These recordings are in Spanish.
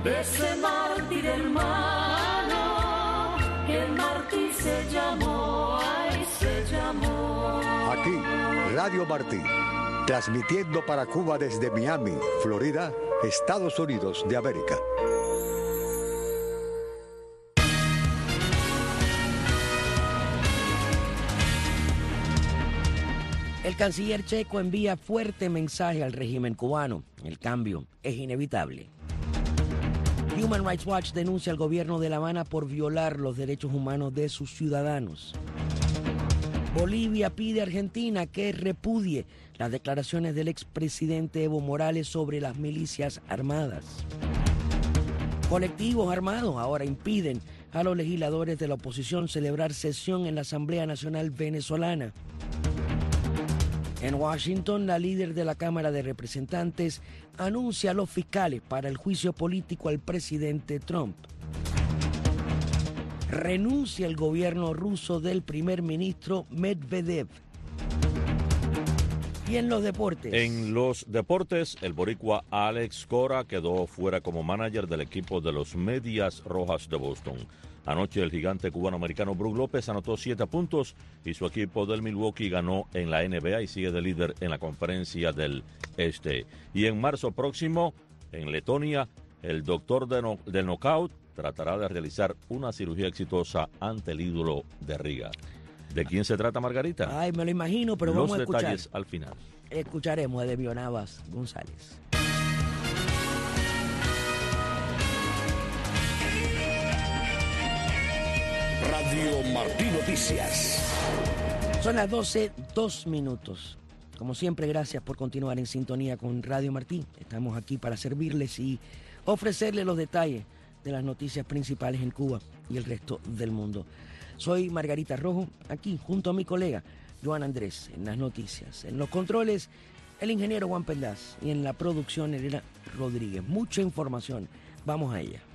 ese mártir hermano, que mártir se llamó, ay, se llamó. Aquí, Radio Martí, transmitiendo para Cuba desde Miami, Florida, Estados Unidos de América. El canciller checo envía fuerte mensaje al régimen cubano. El cambio es inevitable. Human Rights Watch denuncia al gobierno de La Habana por violar los derechos humanos de sus ciudadanos. Bolivia pide a Argentina que repudie las declaraciones del expresidente Evo Morales sobre las milicias armadas. Colectivos armados ahora impiden a los legisladores de la oposición celebrar sesión en la Asamblea Nacional Venezolana. En Washington, la líder de la Cámara de Representantes anuncia a los fiscales para el juicio político al presidente Trump. Renuncia el gobierno ruso del primer ministro Medvedev. Y en los deportes. En los deportes, el boricua Alex Cora quedó fuera como manager del equipo de los Medias Rojas de Boston. Anoche el gigante cubano-americano Brook López anotó 7 puntos y su equipo del Milwaukee ganó en la NBA y sigue de líder en la conferencia del Este. Y en marzo próximo, en Letonia, el doctor del knockout tratará de realizar una cirugía exitosa ante el ídolo de Riga. ¿De quién se trata, Margarita? Ay, me lo imagino, pero vamos a escuchar. Los detalles al final. Escucharemos de Devio Navas González. Radio Martí Noticias. Son las 12, 2 minutos. Como siempre, gracias por continuar en sintonía con Radio Martí. Estamos aquí para servirles y ofrecerles los detalles de las noticias principales en Cuba y el resto del mundo. Soy Margarita Rojo, aquí junto a mi colega Joan Andrés en las noticias. En los controles, el ingeniero Juan Pendaz y en la producción Elena Rodríguez. Mucha información. Vamos a ella.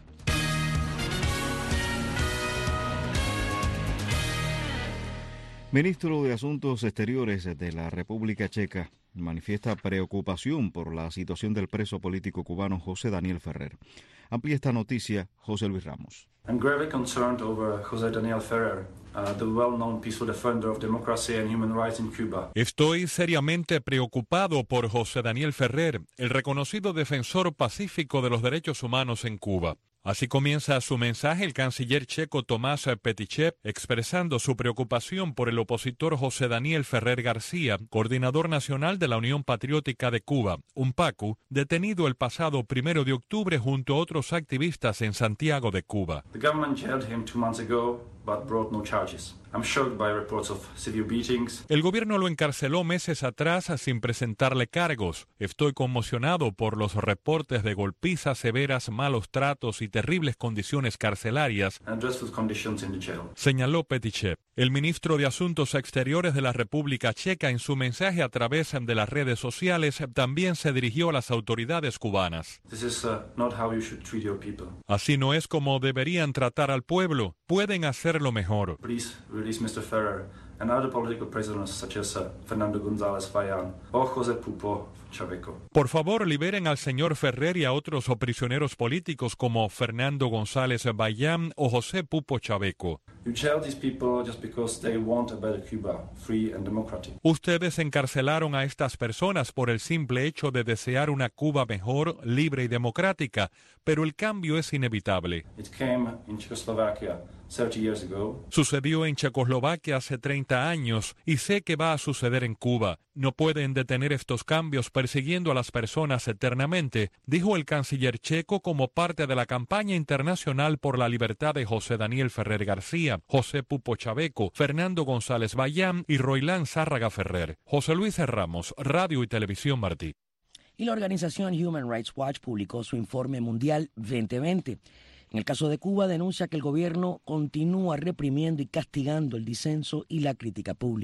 Ministro de Asuntos Exteriores de la República Checa manifiesta preocupación por la situación del preso político cubano José Daniel Ferrer. Amplía esta noticia José Luis Ramos. I'm gravely concerned over José Daniel Ferrer, the well-known peaceful defender of democracy and human rights in Cuba. Estoy seriamente preocupado por José Daniel Ferrer, el reconocido defensor pacífico de los derechos humanos en Cuba. Así comienza su mensaje el canciller checo Tomás Petičev, expresando su preocupación por el opositor José Daniel Ferrer García, coordinador nacional de la Unión Patriótica de Cuba, UNPACU, detenido el pasado 1 de octubre junto a otros activistas en Santiago de Cuba. The government jailed him 2 months ago, but brought no charges. I'm shocked by reports of severe beatings. El gobierno lo encarceló meses atrás sin presentarle cargos. Estoy conmocionado por los reportes de golpizas severas, malos tratos y terribles condiciones carcelarias, And dreadful conditions in the jail. señaló Petičev. El ministro de Asuntos Exteriores de la República Checa, en su mensaje a través de las redes sociales, también se dirigió a las autoridades cubanas. This is not how you should treat your people. Así no es como deberían tratar al pueblo. Pueden hacerlo mejor. Please release Mr. Ferrer and other political prisoners such as Fernando González Fayán or José Pupo Chaveco. Por favor, liberen al señor Ferrer y a otros prisioneros políticos como Fernando González Bayán o José Pupo Chaveco. You jail these people just because they want a better Cuba, free and democratic. Ustedes encarcelaron a estas personas por el simple hecho de desear una Cuba mejor, libre y democrática, pero el cambio es inevitable. It came in Czechoslovakia 30 years ago. Sucedió en Checoslovaquia hace 30 años y sé que va a suceder en Cuba. No pueden detener estos cambios persiguiendo a las personas eternamente, dijo el canciller checo como parte de la campaña internacional por la libertad de José Daniel Ferrer García, José Pupo Chaveco, Fernando González Bayán y Roilán Zárraga Ferrer. José Luis Ramos, Radio y Televisión Martí. Y la organización Human Rights Watch publicó su informe mundial 2020. En el caso de Cuba, denuncia que el gobierno continúa reprimiendo y castigando el disenso y la crítica pública.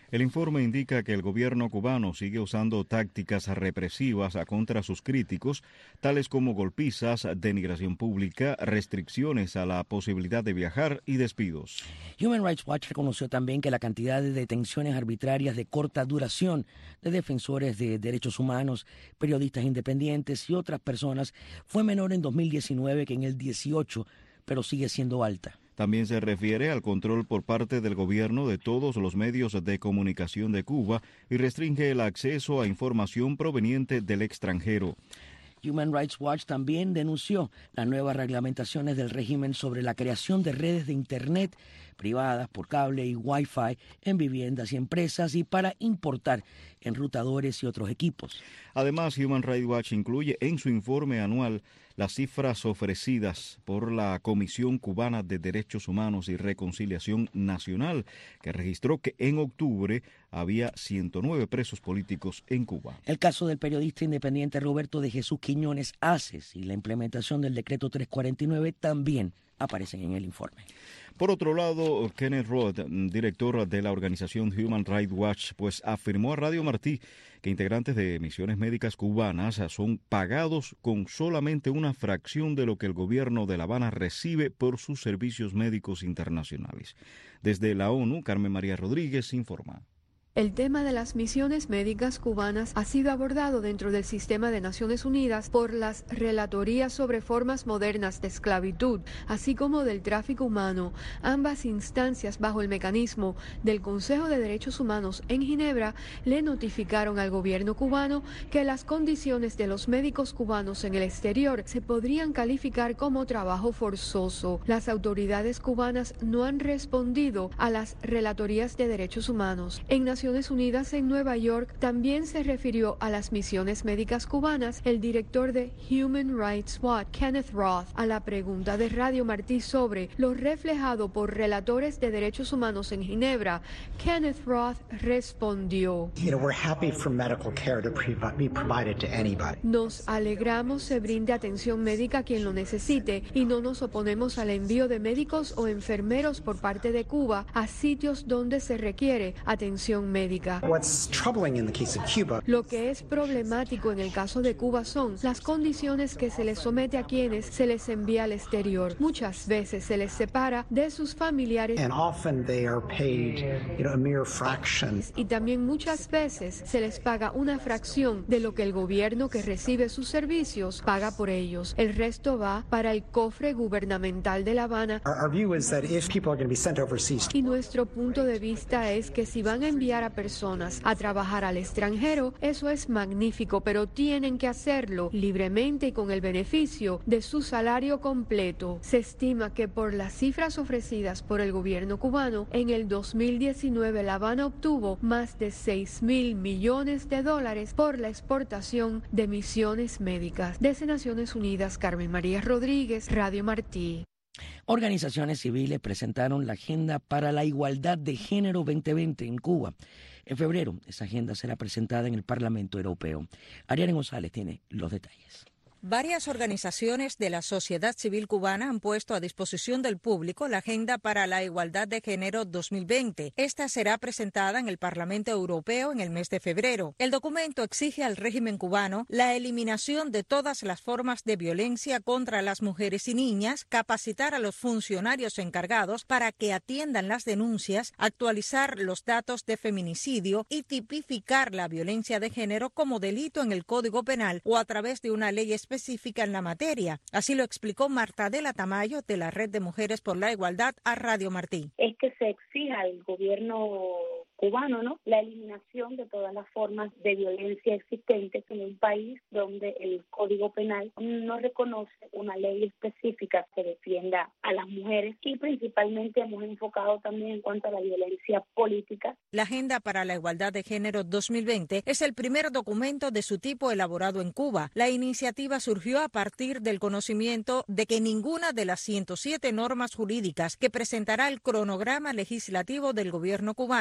El informe indica que el gobierno cubano sigue usando tácticas represivas contra sus críticos, tales como golpizas, denigración pública, restricciones a la posibilidad de viajar y despidos. Human Rights Watch reconoció también que la cantidad de detenciones arbitrarias de corta duración de defensores de derechos humanos, periodistas independientes y otras personas fue menor en 2019 que en el 18, pero sigue siendo alta. También se refiere al control por parte del gobierno de todos los medios de comunicación de Cuba y restringe el acceso a información proveniente del extranjero. Human Rights Watch también denunció las nuevas reglamentaciones del régimen sobre la creación de redes de Internet privadas por cable y Wi-Fi en viviendas y empresas y para importar enrutadores y otros equipos. Además, Human Rights Watch incluye en su informe anual las cifras ofrecidas por la Comisión Cubana de Derechos Humanos y Reconciliación Nacional, que registró que en octubre había 109 presos políticos en Cuba. El caso del periodista independiente Roberto de Jesús Quiñones Aces y la implementación del decreto 349 también aparecen en el informe. Por otro lado, Kenneth Roth, director de la organización Human Rights Watch, pues afirmó a Radio Martí que integrantes de misiones médicas cubanas son pagados con solamente una fracción de lo que el gobierno de La Habana recibe por sus servicios médicos internacionales. Desde la ONU, Carmen María Rodríguez informa. El tema de las misiones médicas cubanas ha sido abordado dentro del sistema de Naciones Unidas por las relatorías sobre formas modernas de esclavitud, así como del tráfico humano. Ambas instancias, bajo el mecanismo del Consejo de Derechos Humanos en Ginebra, le notificaron al gobierno cubano que las condiciones de los médicos cubanos en el exterior se podrían calificar como trabajo forzoso. Las autoridades cubanas no han respondido a las relatorías de derechos humanos. En Naciones Unidas en Nueva York también se refirió a las misiones médicas cubanas el director de Human Rights Watch, Kenneth Roth, a la pregunta de Radio Martí sobre lo reflejado por relatores de derechos humanos en Ginebra. Kenneth Roth respondió: Nos alegramos se brinde atención médica a quien lo necesite y no nos oponemos al envío de médicos o enfermeros por parte de Cuba a sitios donde se requiere atención médica. Lo que es problemático en el caso de Cuba son las condiciones que se les somete a quienes se les envía al exterior. Muchas veces se les separa de sus familiares y también muchas veces se les paga una fracción de lo que el gobierno que recibe sus servicios paga por ellos. El resto va para el cofre gubernamental de La Habana. Y nuestro punto de vista es que si van a enviar a personas a trabajar al extranjero, eso es magnífico, pero tienen que hacerlo libremente y con el beneficio de su salario completo. Se estima que por las cifras ofrecidas por el gobierno cubano, en el 2019 La Habana obtuvo más de $6,000 millones por la exportación de misiones médicas. Desde Naciones Unidas, Carmen María Rodríguez, Radio Martí. Organizaciones civiles presentaron la Agenda para la Igualdad de Género 2020 en Cuba. En febrero, esa agenda será presentada en el Parlamento Europeo. Ariane González tiene los detalles. Varias organizaciones de la sociedad civil cubana han puesto a disposición del público la Agenda para la Igualdad de Género 2020. Esta será presentada en el Parlamento Europeo en el mes de febrero. El documento exige al régimen cubano la eliminación de todas las formas de violencia contra las mujeres y niñas, capacitar a los funcionarios encargados para que atiendan las denuncias, actualizar los datos de feminicidio y tipificar la violencia de género como delito en el Código Penal o a través de una ley específica en la materia. Así lo explicó Marta Dela Tamayo de la Red de Mujeres por la Igualdad a Radio Martí. Es que se exija al gobierno cubano, ¿no?, la eliminación de todas las formas de violencia existentes en un país donde el Código Penal no reconoce una ley específica que defienda a las mujeres y principalmente hemos enfocado también en cuanto a la violencia política. La Agenda para la Igualdad de Género 2020 es el primer documento de su tipo elaborado en Cuba. La iniciativa surgió a partir del conocimiento de que ninguna de las 107 normas jurídicas que presentará el cronograma legislativo del gobierno cubano avala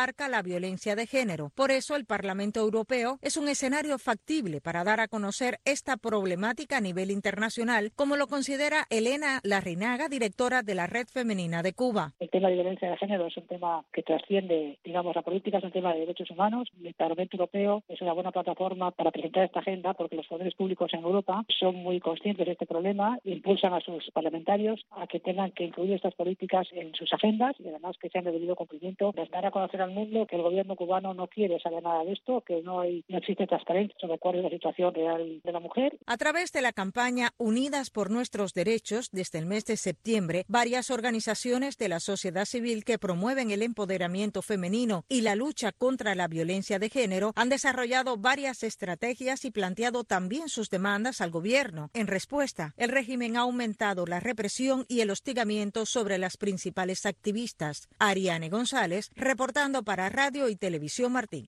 abarca la violencia de género. Por eso el Parlamento Europeo es un escenario factible para dar a conocer esta problemática a nivel internacional, como lo considera Elena Larrinaga, directora de la Red Femenina de Cuba. El tema de violencia de género es un tema que trasciende, digamos, la política, es un tema de derechos humanos. El Parlamento Europeo es una buena plataforma para presentar esta agenda porque los poderes públicos en Europa son muy conscientes de este problema, impulsan a sus parlamentarios a que tengan que incluir estas políticas en sus agendas y además que sean de debido cumplimiento. Dar a conocer al mundo que el gobierno cubano no quiere saber nada de esto, que no existe transparencia sobre cuál es la situación real de la mujer. A través de la campaña Unidas por Nuestros Derechos, desde el mes de septiembre, varias organizaciones de la sociedad civil que promueven el empoderamiento femenino y la lucha contra la violencia de género han desarrollado varias estrategias y planteado también sus demandas al gobierno. En respuesta, el régimen ha aumentado la represión y el hostigamiento sobre las principales activistas. Ariane González, reportando para Radio y Televisión Martí.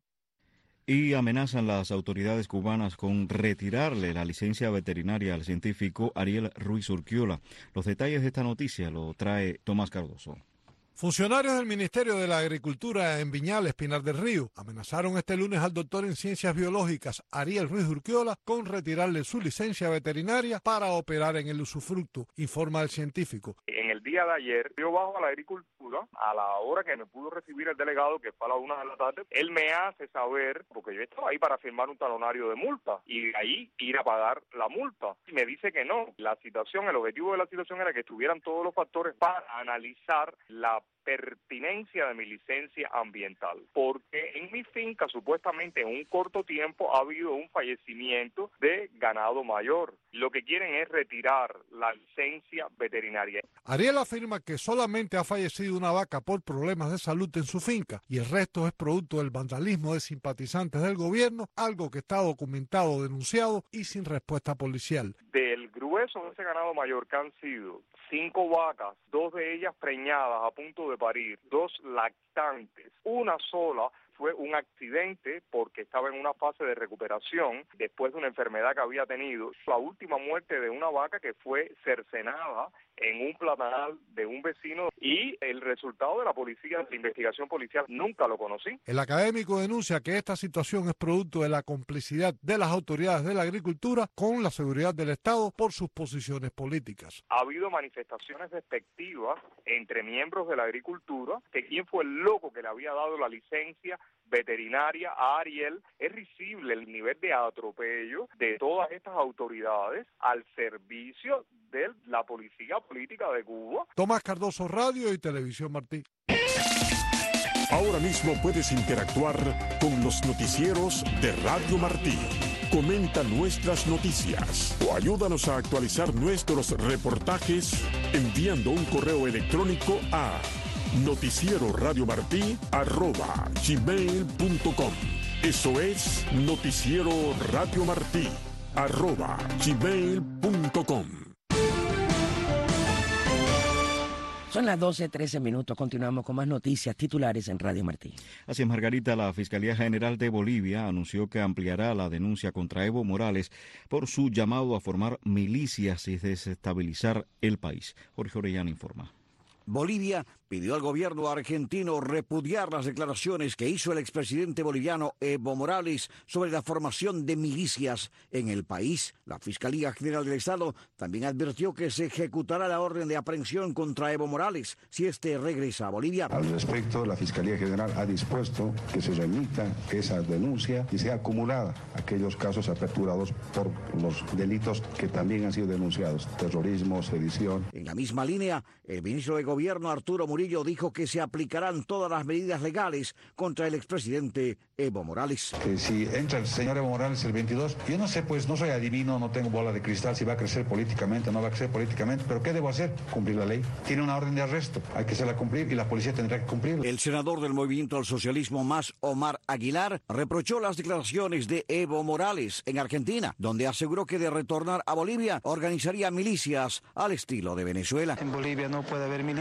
Y amenazan las autoridades cubanas con retirarle la licencia veterinaria al científico Ariel Ruiz Urquiola. Los detalles de esta noticia lo trae Tomás Cardoso. Funcionarios del Ministerio de la Agricultura en Viñales, Pinar del Río, amenazaron este lunes al doctor en Ciencias Biológicas Ariel Ruiz Urquiola con retirarle su licencia veterinaria para operar en el usufructo, informa el científico. En el día de ayer, yo bajo a la agricultura, a la hora que me pudo recibir el delegado, que fue a las 1 de la tarde, él me hace saber, porque yo estaba ahí para firmar un talonario de multa, y de ahí ir a pagar la multa. Y me dice que no. La situación, el objetivo de la situación era que estuvieran todos los factores para analizar la pertinencia de mi licencia ambiental, porque en mi finca supuestamente en un corto tiempo ha habido un fallecimiento de ganado mayor. Lo que quieren es retirar la licencia veterinaria. Ariel afirma que solamente ha fallecido una vaca por problemas de salud en su finca y el resto es producto del vandalismo de simpatizantes del gobierno, algo que está documentado, denunciado y sin respuesta policial. Del grueso de ese ganado mayor, que han sido 5 vacas, 2 de ellas preñadas a punto de parir, 2 lactantes, una sola fue un accidente porque estaba en una fase de recuperación después de una enfermedad que había tenido. La última muerte de una vaca que fue cercenada en un platanal de un vecino y el resultado de la policía, de la investigación policial, nunca lo conocí. El académico denuncia que esta situación es producto de la complicidad de las autoridades de la agricultura con la seguridad del Estado por sus posiciones políticas. Ha habido manifestaciones despectivas entre miembros de la agricultura, que quién fue el loco que le había dado la licencia veterinaria a Ariel. Es risible el nivel de atropello de todas estas autoridades al servicio de la policía política de Cuba. Tomás Cardoso, Radio y Televisión Martí. Ahora mismo puedes interactuar con los noticieros de Radio Martí. Comenta nuestras noticias o ayúdanos a actualizar nuestros reportajes enviando un correo electrónico a noticieroradiomartí@gmail.com. Eso es noticieroradiomartí@gmail.com. Son las 12:13 minutos. Continuamos con más noticias titulares en Radio Martí. Así es, Margarita. La Fiscalía General de Bolivia anunció que ampliará la denuncia contra Evo Morales por su llamado a formar milicias y desestabilizar el país. Jorge Orellana informa. Bolivia pidió al gobierno argentino repudiar las declaraciones que hizo el expresidente boliviano Evo Morales sobre la formación de milicias en el país. La Fiscalía General del Estado también advirtió que se ejecutará la orden de aprehensión contra Evo Morales si éste regresa a Bolivia. Al respecto, la Fiscalía General ha dispuesto que se remita esa denuncia y sea acumulada aquellos casos aperturados por los delitos que también han sido denunciados: terrorismo, sedición. En la misma línea, el ministro de Gobierno Arturo Murillo dijo que se aplicarán todas las medidas legales contra el expresidente Evo Morales. Que si entra el señor Evo Morales el 22, yo no sé, pues no soy adivino, no tengo bola de cristal si va a crecer políticamente o no va a crecer políticamente, pero ¿qué debo hacer? Cumplir la ley. Tiene una orden de arresto, hay que hacerla cumplir y la policía tendrá que cumplirla. El senador del Movimiento al Socialismo Más, Omar Aguilar, reprochó las declaraciones de Evo Morales en Argentina, donde aseguró que de retornar a Bolivia organizaría milicias al estilo de Venezuela. En Bolivia no puede haber milicias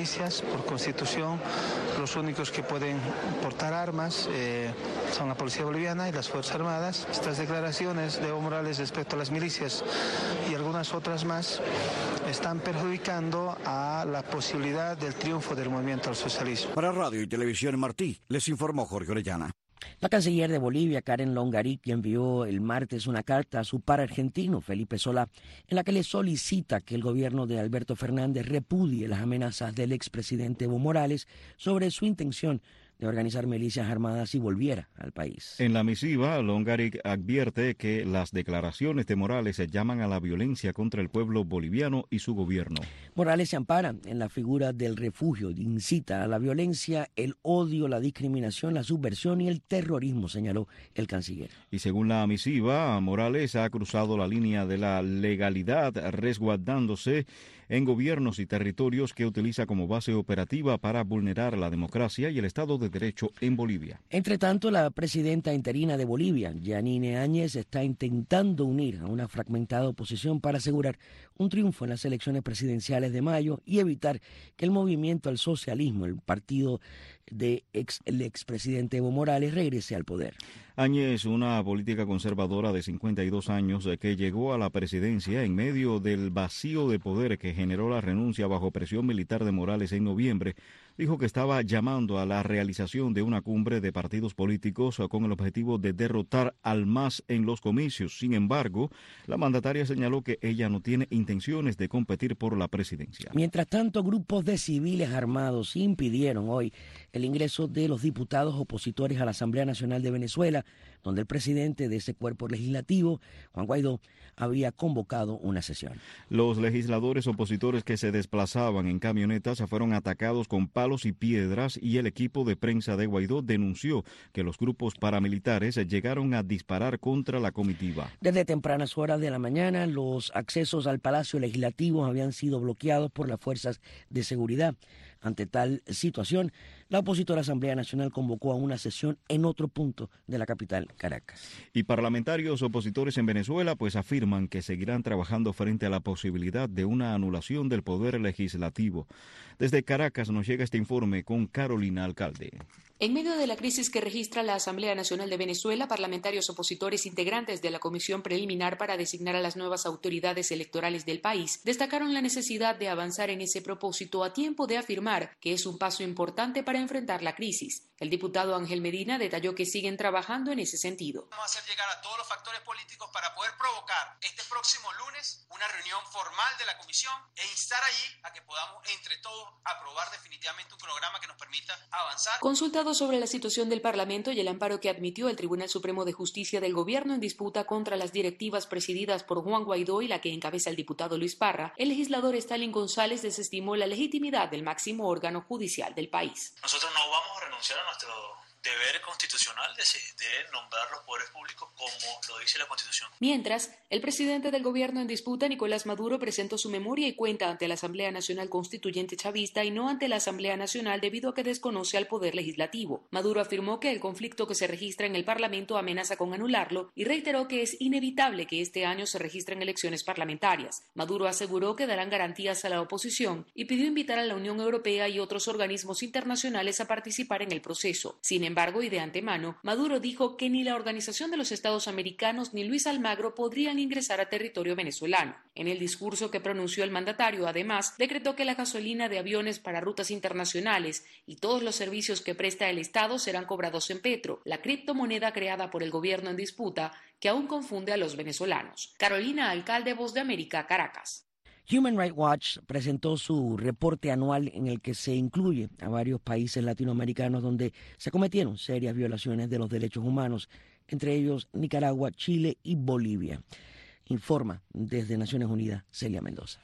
milicias, por constitución, los únicos que pueden portar armas son la Policía Boliviana y las Fuerzas Armadas. Estas declaraciones de Evo Morales respecto a las milicias y algunas otras más están perjudicando a la posibilidad del triunfo del movimiento al socialismo. Para Radio y Televisión Martí, les informó Jorge Orellana. La canciller de Bolivia, Karen Longarín, envió el martes una carta a su par argentino, Felipe Solá, en la que le solicita que el gobierno de Alberto Fernández repudie las amenazas del expresidente Evo Morales sobre su intención de organizar milicias armadas si volviera al país. En la misiva, Longarín advierte que las declaraciones de Morales llaman a la violencia contra el pueblo boliviano y su gobierno. Morales se ampara en la figura del refugio, incita a la violencia, el odio, la discriminación, la subversión y el terrorismo, señaló el canciller. Y según la misiva, Morales ha cruzado la línea de la legalidad, resguardándose en gobiernos y territorios que utiliza como base operativa para vulnerar la democracia y el Estado de Derecho en Bolivia. Entre tanto, la presidenta interina de Bolivia, Yanine Áñez, está intentando unir a una fragmentada oposición para asegurar un triunfo en las elecciones presidenciales de mayo y evitar que el movimiento al socialismo, el partido del expresidente Evo Morales, regrese al poder. Áñez, una política conservadora de 52 años que llegó a la presidencia en medio del vacío de poder que generó la renuncia bajo presión militar de Morales en noviembre, dijo que estaba llamando a la realización de una cumbre de partidos políticos con el objetivo de derrotar al MAS en los comicios. Sin embargo, la mandataria señaló que ella no tiene intenciones de competir por la presidencia. Mientras tanto, grupos de civiles armados impidieron hoy el ingreso de los diputados opositores a la Asamblea Nacional de Venezuela, donde el presidente de ese cuerpo legislativo, Juan Guaidó, había convocado una sesión. Los legisladores opositores que se desplazaban en camionetas fueron atacados con palos y piedras y el equipo de prensa de Guaidó denunció que los grupos paramilitares llegaron a disparar contra la comitiva. Desde tempranas horas de la mañana, los accesos al Palacio Legislativo habían sido bloqueados por las fuerzas de seguridad. Ante tal situación, la opositora Asamblea Nacional convocó a una sesión en otro punto de la capital, Caracas. Y parlamentarios opositores en Venezuela pues afirman que seguirán trabajando frente a la posibilidad de una anulación del poder legislativo. Desde Caracas nos llega este informe con Carolina Alcalde. En medio de la crisis que registra la Asamblea Nacional de Venezuela, parlamentarios opositores integrantes de la Comisión Preliminar para designar a las nuevas autoridades electorales del país destacaron la necesidad de avanzar en ese propósito a tiempo de afirmar que es un paso importante para enfrentar la crisis. El diputado Ángel Medina detalló que siguen trabajando en ese sentido. Vamos a hacer llegar a todos los factores políticos para poder provocar este próximo lunes una reunión formal de la comisión e instar allí a que podamos entre todos aprobar definitivamente un programa que nos permita avanzar. Consultado sobre la situación del Parlamento y el amparo que admitió el Tribunal Supremo de Justicia del Gobierno en disputa contra las directivas presididas por Juan Guaidó y la que encabeza el diputado Luis Parra, el legislador Stalin González desestimó la legitimidad del máximo órgano judicial del país. Nosotros no vamos a renunciar a nuestro deber constitucional de nombrar los poderes públicos como lo dice la Constitución. Mientras, el presidente del gobierno en disputa, Nicolás Maduro, presentó su memoria y cuenta ante la Asamblea Nacional Constituyente chavista y no ante la Asamblea Nacional debido a que desconoce al poder legislativo. Maduro afirmó que el conflicto que se registra en el Parlamento amenaza con anularlo y reiteró que es inevitable que este año se registren elecciones parlamentarias. Maduro aseguró que darán garantías a la oposición y pidió invitar a la Unión Europea y otros organismos internacionales a participar en el proceso. Sin embargo, y de antemano, Maduro dijo que ni la Organización de los Estados Americanos ni Luis Almagro podrían ingresar a territorio venezolano. En el discurso que pronunció el mandatario, además, decretó que la gasolina de aviones para rutas internacionales y todos los servicios que presta el Estado serán cobrados en petro, la criptomoneda creada por el gobierno en disputa que aún confunde a los venezolanos. Carolina Alcalde, Voz de América, Caracas. Human Rights Watch presentó su reporte anual en el que se incluye a varios países latinoamericanos donde se cometieron serias violaciones de los derechos humanos, entre ellos Nicaragua, Chile y Bolivia. Informa desde Naciones Unidas, Celia Mendoza.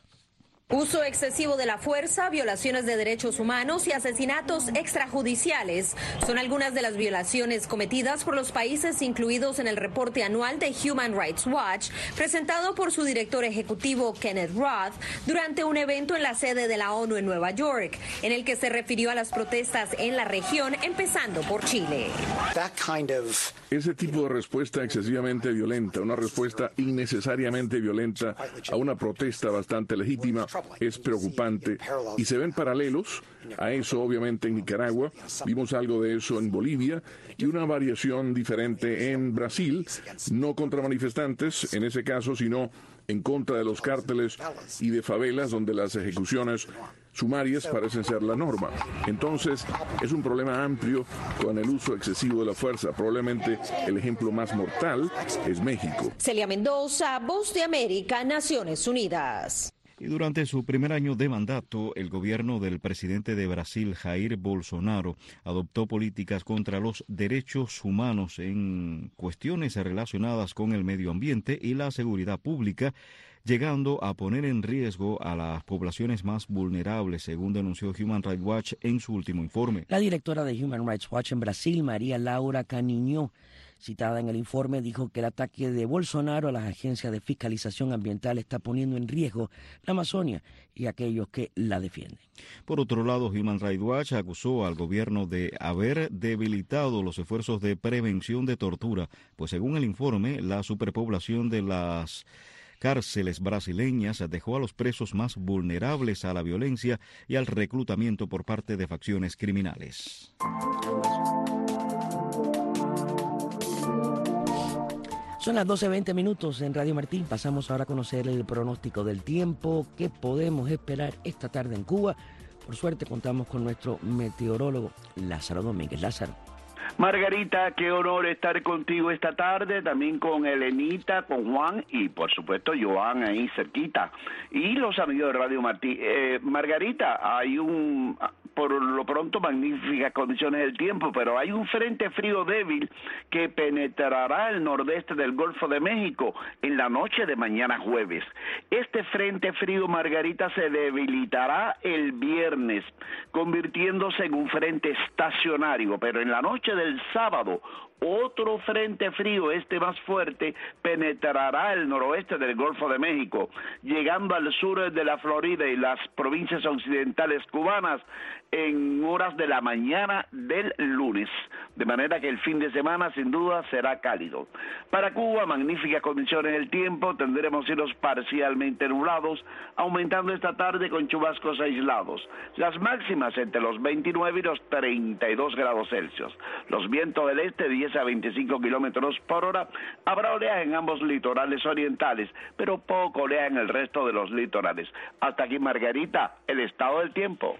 Uso excesivo de la fuerza, violaciones de derechos humanos y asesinatos extrajudiciales son algunas de las violaciones cometidas por los países incluidos en el reporte anual de Human Rights Watch, presentado por su director ejecutivo Kenneth Roth durante un evento en la sede de la ONU en Nueva York, en el que se refirió a las protestas en la región, empezando por Chile. Ese tipo de respuesta excesivamente violenta, una respuesta innecesariamente violenta a una protesta bastante legítima, es preocupante y se ven paralelos a eso obviamente en Nicaragua, vimos algo de eso en Bolivia y una variación diferente en Brasil, no contra manifestantes en ese caso, sino en contra de los cárteles y de favelas donde las ejecuciones sumarias parecen ser la norma. Entonces, es un problema amplio con el uso excesivo de la fuerza. Probablemente el ejemplo más mortal es México. Celia Mendoza, Voz de América, Naciones Unidas. Y durante su primer año de mandato, el gobierno del presidente de Brasil, Jair Bolsonaro, adoptó políticas contra los derechos humanos en cuestiones relacionadas con el medio ambiente y la seguridad pública, llegando a poner en riesgo a las poblaciones más vulnerables, según denunció Human Rights Watch en su último informe. La directora de Human Rights Watch en Brasil, María Laura Caniño, citada en el informe, dijo que el ataque de Bolsonaro a las agencias de fiscalización ambiental está poniendo en riesgo la Amazonia y aquellos que la defienden. Por otro lado, Human Rights Watch acusó al gobierno de haber debilitado los esfuerzos de prevención de tortura, pues según el informe, la superpoblación de las cárceles brasileñas dejó a los presos más vulnerables a la violencia y al reclutamiento por parte de facciones criminales. Son las 12:20 en Radio Martín. Pasamos ahora a conocer el pronóstico del tiempo. ¿Qué podemos esperar esta tarde en Cuba? Por suerte contamos con nuestro meteorólogo Lázaro Domínguez. Lázaro. Margarita, qué honor estar contigo esta tarde, también con Elenita, con Juan y por supuesto Joan ahí cerquita. Y los amigos de Radio Martí. Margarita, hay por lo pronto magníficas condiciones del tiempo, pero hay un frente frío débil que penetrará el nordeste del Golfo de México en la noche de mañana jueves. Este frente frío, Margarita, se debilitará el viernes, convirtiéndose en un frente estacionario, pero en la noche del sábado, otro frente frío, más fuerte, penetrará el noroeste del Golfo de México, llegando al sur de la Florida y las provincias occidentales cubanas en horas de la mañana del lunes, de manera que el fin de semana sin duda será cálido. Para Cuba, magníficas condiciones del tiempo, tendremos cielos parcialmente nublados, aumentando esta tarde con chubascos aislados. Las máximas entre los 29 y los 32 grados Celsius. Los vientos del este 10 a 25 kilómetros por hora. Habrá oleaje en ambos litorales orientales, pero poco oleaje en el resto de los litorales. Hasta aquí, Margarita, el estado del tiempo.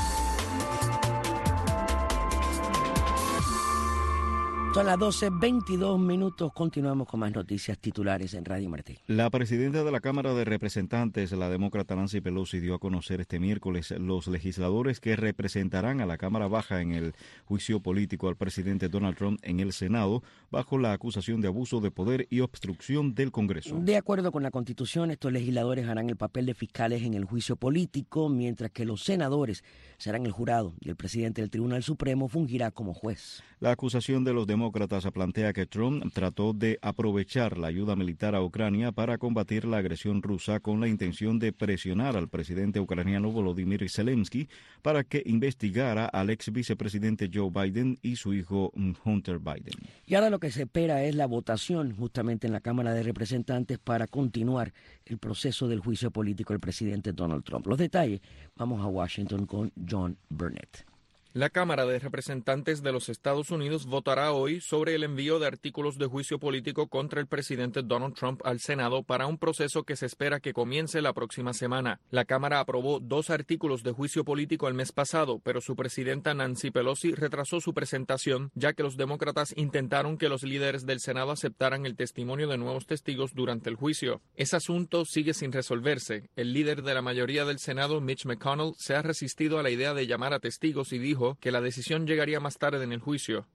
Son las 12:22. Continuamos con más noticias titulares en Radio Martí. La presidenta de la Cámara de Representantes, la demócrata Nancy Pelosi, dio a conocer este miércoles los legisladores que representarán a la Cámara Baja en el juicio político al presidente Donald Trump en el Senado bajo la acusación de abuso de poder y obstrucción del Congreso. De acuerdo con la Constitución, estos legisladores harán el papel de fiscales en el juicio político, mientras que los senadores serán el jurado y el presidente del Tribunal Supremo fungirá como juez. La acusación de los demócratas plantea que Trump trató de aprovechar la ayuda militar a Ucrania para combatir la agresión rusa con la intención de presionar al presidente ucraniano Volodymyr Zelensky para que investigara al ex vicepresidente Joe Biden y su hijo Hunter Biden. Y ahora lo que se espera es la votación justamente en la Cámara de Representantes para continuar el proceso del juicio político del presidente Donald Trump. Los detalles, vamos a Washington con John Burnett. La Cámara de Representantes de los Estados Unidos votará hoy sobre el envío de artículos de juicio político contra el presidente Donald Trump al Senado para un proceso que se espera que comience la próxima semana. La Cámara aprobó 2 artículos de juicio político el mes pasado, pero su presidenta Nancy Pelosi retrasó su presentación, ya que los demócratas intentaron que los líderes del Senado aceptaran el testimonio de nuevos testigos durante el juicio. Ese asunto sigue sin resolverse. El líder de la mayoría del Senado, Mitch McConnell, se ha resistido a la idea de llamar a testigos y dijo que la decisión llegaría más tarde en el juicio.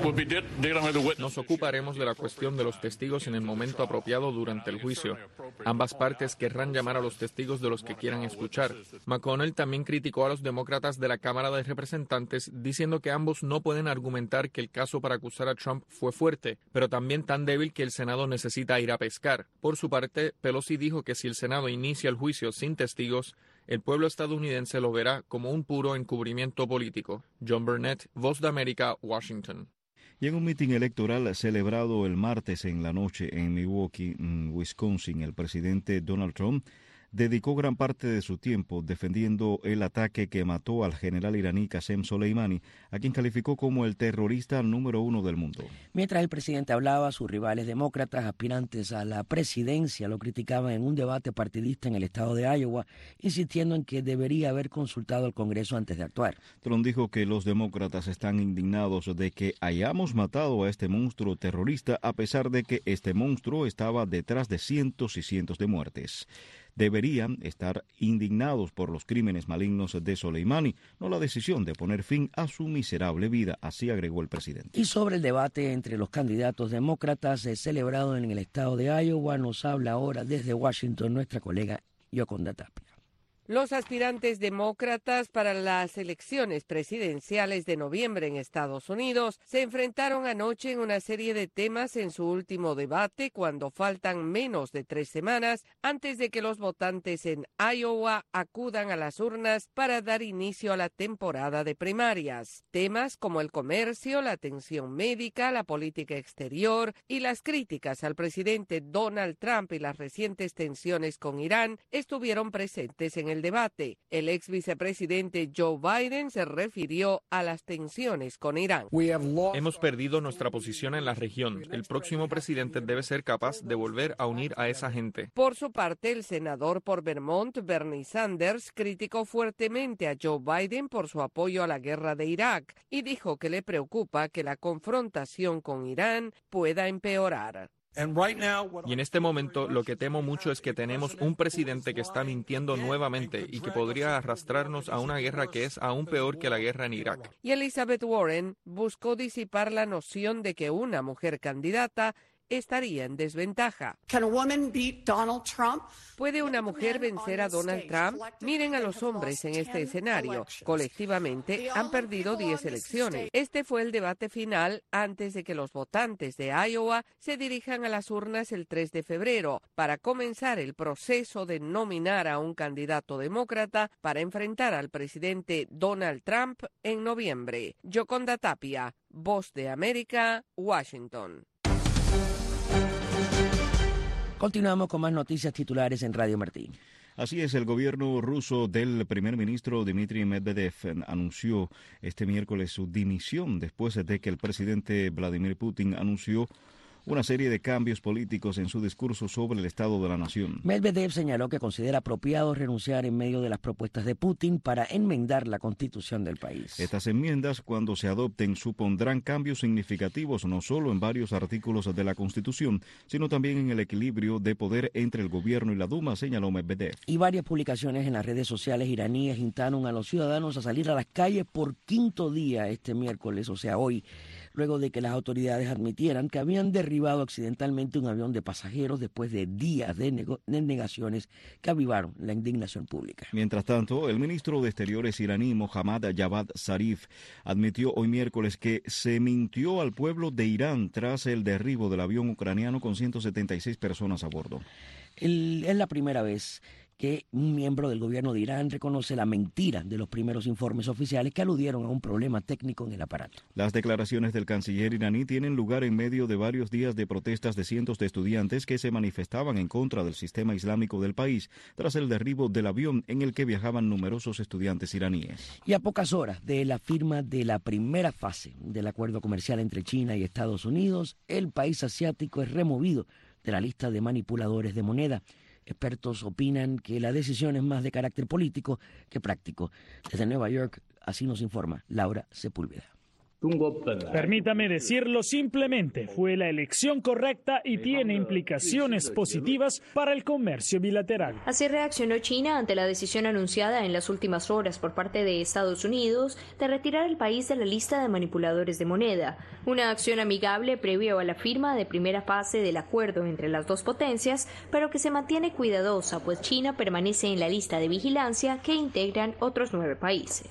Nos ocuparemos de la cuestión de los testigos en el momento apropiado durante el juicio. Ambas partes querrán llamar a los testigos de los que quieran escuchar. McConnell también criticó a los demócratas de la Cámara de Representantes, diciendo que ambos no pueden argumentar que el caso para acusar a Trump fue fuerte, pero también tan débil que el Senado necesita ir a pescar. Por su parte, Pelosi dijo que si el Senado inicia el juicio sin testigos, el pueblo estadounidense lo verá como un puro encubrimiento político. John Burnett, Voz de América, Washington. Y en un mitin electoral celebrado el martes en la noche en Milwaukee, Wisconsin, el presidente Donald Trump dedicó gran parte de su tiempo defendiendo el ataque que mató al general iraní Qasem Soleimani, a quien calificó como el terrorista número 1 del mundo. Mientras el presidente hablaba, sus rivales demócratas aspirantes a la presidencia lo criticaban en un debate partidista en el estado de Iowa, insistiendo en que debería haber consultado al Congreso antes de actuar. Trump dijo que los demócratas están indignados de que hayamos matado a este monstruo terrorista a pesar de que este monstruo estaba detrás de cientos y cientos de muertes. Deberían estar indignados por los crímenes malignos de Soleimani, no la decisión de poner fin a su miserable vida, así agregó el presidente. Y sobre el debate entre los candidatos demócratas celebrado en el estado de Iowa, nos habla ahora desde Washington nuestra colega Yoconda Tapia. Los aspirantes demócratas para las elecciones presidenciales de noviembre en Estados Unidos se enfrentaron anoche en una serie de temas en su último debate cuando faltan menos de 3 semanas antes de que los votantes en Iowa acudan a las urnas para dar inicio a la temporada de primarias. Temas como el comercio, la atención médica, la política exterior y las críticas al presidente Donald Trump y las recientes tensiones con Irán estuvieron presentes en el debate. El ex vicepresidente Joe Biden se refirió a las tensiones con Irán. Hemos perdido nuestra posición en la región. El próximo presidente debe ser capaz de volver a unir a esa gente. Por su parte, el senador por Vermont, Bernie Sanders, criticó fuertemente a Joe Biden por su apoyo a la guerra de Irak y dijo que le preocupa que la confrontación con Irán pueda empeorar. Y en este momento lo que temo mucho es que tenemos un presidente que está mintiendo nuevamente y que podría arrastrarnos a una guerra que es aún peor que la guerra en Irak. Y Elizabeth Warren buscó disipar la noción de que una mujer candidata estaría en desventaja. ¿Puede una mujer vencer a Donald Trump? Miren a los hombres en este escenario. Colectivamente han perdido 10 elecciones. Este fue el debate final antes de que los votantes de Iowa se dirijan a las urnas el 3 de febrero para comenzar el proceso de nominar a un candidato demócrata para enfrentar al presidente Donald Trump en noviembre. Yoconda Tapia, Voz de América, Washington. Continuamos con más noticias titulares en Radio Martí. Así es, el gobierno ruso del primer ministro Dmitry Medvedev anunció este miércoles su dimisión después de que el presidente Vladimir Putin anunció una serie de cambios políticos en su discurso sobre el estado de la nación. Medvedev señaló que considera apropiado renunciar en medio de las propuestas de Putin para enmendar la constitución del país. Estas enmiendas, cuando se adopten, supondrán cambios significativos no solo en varios artículos de la Constitución, sino también en el equilibrio de poder entre el gobierno y la Duma, señaló Medvedev. Y varias publicaciones en las redes sociales iraníes instaron a los ciudadanos a salir a las calles por 5º día este miércoles, o sea, hoy, luego de que las autoridades admitieran que habían derribado accidentalmente un avión de pasajeros después de días de negaciones que avivaron la indignación pública. Mientras tanto, el ministro de Exteriores iraní, Mohammad Javad Zarif, admitió hoy miércoles que se mintió al pueblo de Irán tras el derribo del avión ucraniano con 176 personas a bordo. Es la primera vez que un miembro del gobierno de Irán reconoce la mentira de los primeros informes oficiales que aludieron a un problema técnico en el aparato. Las declaraciones del canciller iraní tienen lugar en medio de varios días de protestas de cientos de estudiantes que se manifestaban en contra del sistema islámico del país tras el derribo del avión en el que viajaban numerosos estudiantes iraníes. Y a pocas horas de la firma de la primera fase del acuerdo comercial entre China y Estados Unidos, el país asiático es removido de la lista de manipuladores de moneda. Expertos opinan que la decisión es más de carácter político que práctico. Desde Nueva York, así nos informa Laura Sepúlveda. Permítame decirlo simplemente, fue la elección correcta y tiene implicaciones positivas para el comercio bilateral. Así reaccionó China ante la decisión anunciada en las últimas horas por parte de Estados Unidos de retirar al país de la lista de manipuladores de moneda, una acción amigable previo a la firma de primera fase del acuerdo entre las dos potencias, pero que se mantiene cuidadosa, pues China permanece en la lista de vigilancia que integran otros 9 países.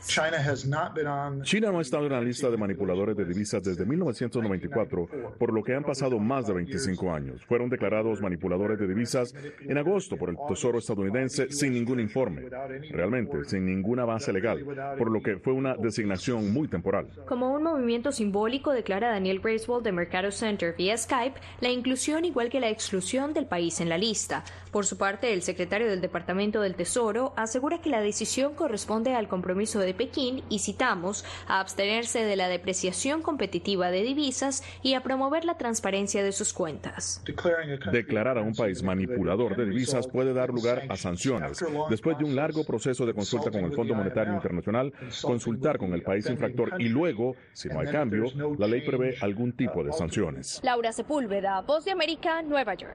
China no ha estado en la lista de manipuladores de divisas desde 1994, por lo que han pasado más de 25 años. Fueron declarados manipuladores de divisas en agosto por el Tesoro estadounidense sin ningún informe, realmente sin ninguna base legal, por lo que fue una designación muy temporal. Como un movimiento simbólico, declara confirmar a Daniel Gracewold de Mercado Center vía Skype la inclusión igual que la exclusión del país en la lista. Por su parte, el secretario del Departamento del Tesoro asegura que la decisión corresponde al compromiso de Pekín y, citamos, a abstenerse de la depreciación competitiva de divisas y a promover la transparencia de sus cuentas. Declarar a un país manipulador de divisas puede dar lugar a sanciones. Después de un largo proceso de consulta con el Fondo Monetario Internacional, consultar con el país infractor y luego, si no hay cambio, la ley prevé algún tipo de sanciones. Laura Sepúlveda, Voz de América, Nueva York.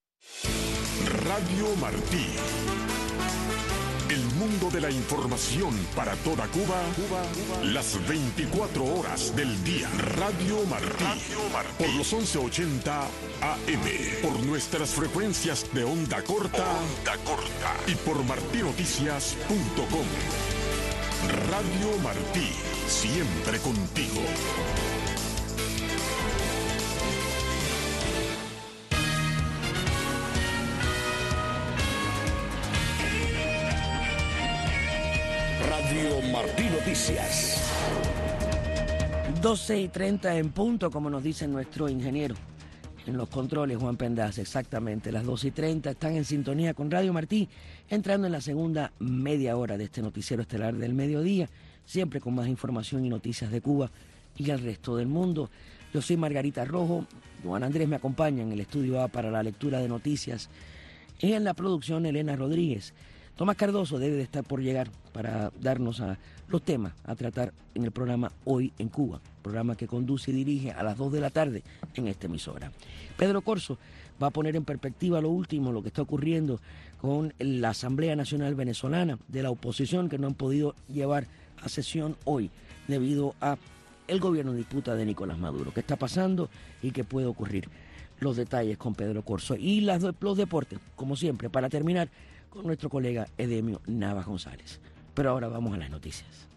Radio Martí. El mundo de la información para toda Cuba, las 24 horas del día. Radio Martí. Por los 1180 AM. Por nuestras frecuencias de onda corta. Y por martinoticias.com. Radio Martí. Siempre contigo. Radio Martí Noticias. 12:30 en punto, como nos dice nuestro ingeniero en los controles, Juan Pendas. Exactamente, las 12:30 están en sintonía con Radio Martí, entrando en la segunda media hora de este noticiero estelar del mediodía, siempre con más información y noticias de Cuba y el resto del mundo. Yo soy Margarita Rojo, Juan Andrés me acompaña en el estudio A para la lectura de noticias y en la producción Elena Rodríguez. Tomás Cardoso debe de estar por llegar para darnos a los temas a tratar en el programa Hoy en Cuba, programa que conduce y dirige a las 2 de la tarde en esta emisora. Pedro Corso va a poner en perspectiva lo último, lo que está ocurriendo con la Asamblea Nacional Venezolana de la oposición, que no han podido llevar a sesión hoy debido a el gobierno en disputa de Nicolás Maduro. ¿Qué está pasando y qué puede ocurrir? Los detalles con Pedro Corso y los deportes, como siempre, para terminar con nuestro colega Edemio Navas González. Pero ahora vamos a las noticias.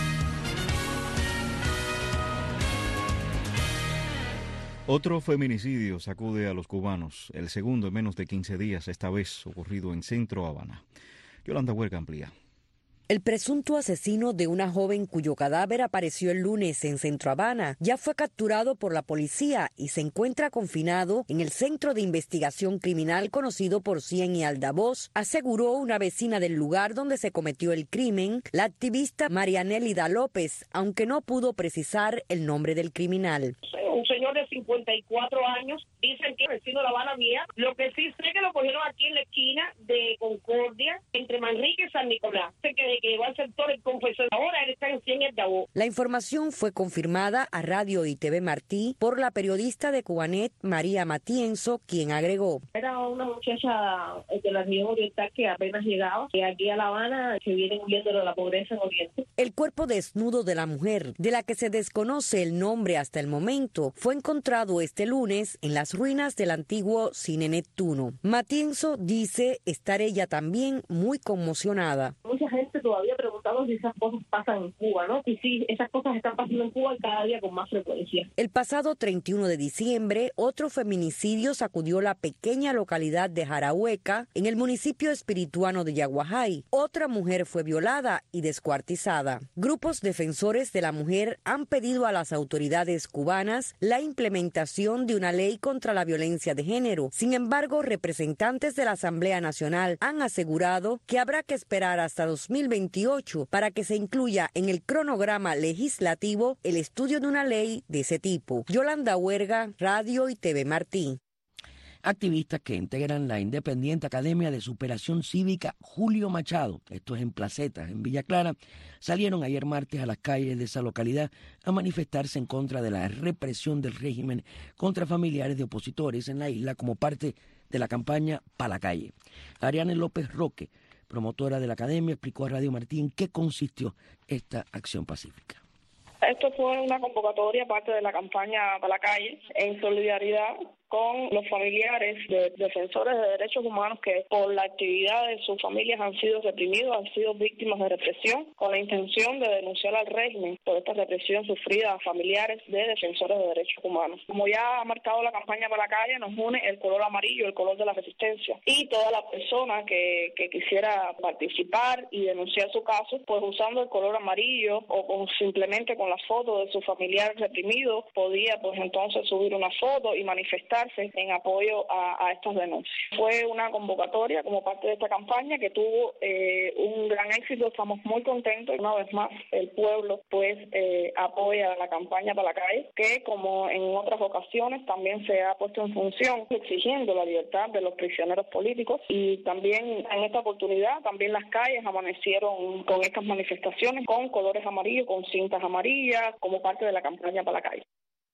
Otro feminicidio sacude a los cubanos, el segundo en menos de 15 días, esta vez ocurrido en Centro Habana. Yolanda Huerga amplía. El presunto asesino de una joven cuyo cadáver apareció el lunes en Centro Habana ya fue capturado por la policía y se encuentra confinado en el Centro de Investigación Criminal conocido por Cien y Aldavoz, aseguró una vecina del lugar donde se cometió el crimen, la activista Marianélida López, aunque no pudo precisar el nombre del criminal. Un señor de 54 años, dicen que es vecino de La Habana Vieja. Lo que sí sé que lo cogieron aquí en la esquina de Concordia, entre Manrique y San Nicolás. Sé que llegó al sector el confesor. Ahora él está en Cien y Aldavoz. La información fue confirmada a Radio y TV Martí por la periodista de Cubanet, María Matienzo, quien agregó. Era una muchacha de la región oriental que apenas llegaba, que aquí a La Habana se viene huyendo de la pobreza en Oriente. El cuerpo desnudo de la mujer, de la que se desconoce el nombre hasta el momento, fue encontrado este lunes en las ruinas del antiguo Cine Neptuno. Matienzo dice estar ella también muy conmocionada. Mucha gente todavía preguntando si esas cosas pasan en Cuba, ¿no? Y sí, esas cosas están pasando en Cuba cada día con más frecuencia. El pasado 31 de diciembre, otro feminicidio sacudió la pequeña localidad de Jarahueca, en el municipio espirituano de Yaguajay. Otra mujer fue violada y descuartizada. Grupos defensores de la mujer han pedido a las autoridades cubanas la implementación de una ley contra la violencia de género. Sin embargo, representantes de la Asamblea Nacional han asegurado que habrá que esperar hasta 2028 para que se incluya en el cronograma legislativo el estudio de una ley de ese tipo. Yolanda Huerga, Radio y TV Martí. Activistas que integran la Independiente Academia de Superación Cívica Julio Machado, esto es en Placetas, en Villa Clara, salieron ayer martes a las calles de esa localidad a manifestarse en contra de la represión del régimen contra familiares de opositores en la isla como parte de la campaña Pa' la Calle. Ariane López Roque, promotora de la academia, explicó a Radio Martí en qué consistió esta acción pacífica. Esto fue una convocatoria, parte de la campaña para la calle, en solidaridad con los familiares de defensores de derechos humanos que por la actividad de sus familias han sido reprimidos, han sido víctimas de represión, con la intención de denunciar al régimen por esta represión sufrida a familiares de defensores de derechos humanos. Como ya ha marcado la campaña para la calle, nos une el color amarillo, el color de la resistencia, y toda la persona que quisiera participar y denunciar su caso, pues usando el color amarillo o simplemente con la foto de su familiar reprimido, podía pues entonces subir una foto y manifestarse en apoyo a estas denuncias. Fue una convocatoria como parte de esta campaña que tuvo un gran éxito. Estamos muy contentos. Una vez más, el pueblo pues apoya la campaña para la calle, que como en otras ocasiones también se ha puesto en función exigiendo la libertad de los prisioneros políticos, y también en esta oportunidad también las calles amanecieron con estas manifestaciones con colores amarillos, con cintas amarillas, como parte de la campaña para la calle.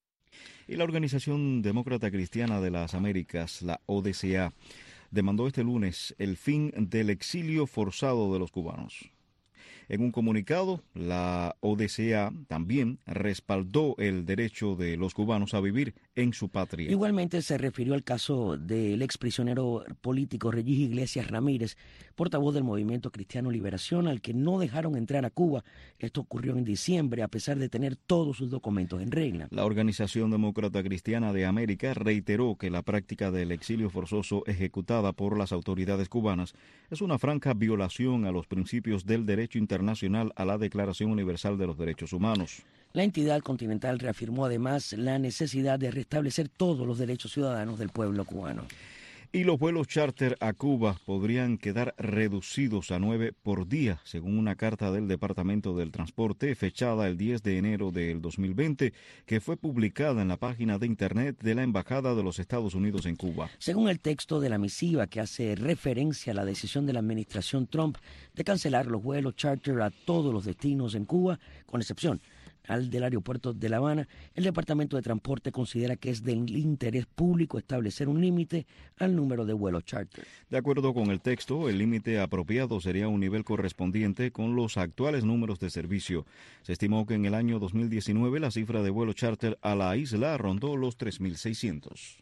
Y la Organización Demócrata Cristiana de las Américas, la ODCA, demandó este lunes el fin del exilio forzado de los cubanos. En un comunicado, la ODCA también respaldó el derecho de los cubanos a vivir en su patria. Igualmente se refirió al caso del exprisionero político Regis Iglesias Ramírez, portavoz del Movimiento Cristiano Liberación, al que no dejaron entrar a Cuba. Esto ocurrió en diciembre, a pesar de tener todos sus documentos en regla. La Organización Demócrata Cristiana de América reiteró que la práctica del exilio forzoso ejecutada por las autoridades cubanas es una franca violación a los principios del derecho internacional a la Declaración Universal de los Derechos Humanos. La entidad continental reafirmó además la necesidad de restablecer todos los derechos ciudadanos del pueblo cubano. Y los vuelos charter a Cuba podrían quedar reducidos a 9 por día, según una carta del Departamento del Transporte fechada el 10 de enero del 2020, que fue publicada en la página de Internet de la Embajada de los Estados Unidos en Cuba. Según el texto de la misiva, que hace referencia a la decisión de la administración Trump de cancelar los vuelos charter a todos los destinos en Cuba, con excepción al del aeropuerto de La Habana, el Departamento de Transporte considera que es del interés público establecer un límite al número de vuelos charter. De acuerdo con el texto, el límite apropiado sería un nivel correspondiente con los actuales números de servicio. Se estimó que en el año 2019 la cifra de vuelos charter a la isla rondó los 3.600.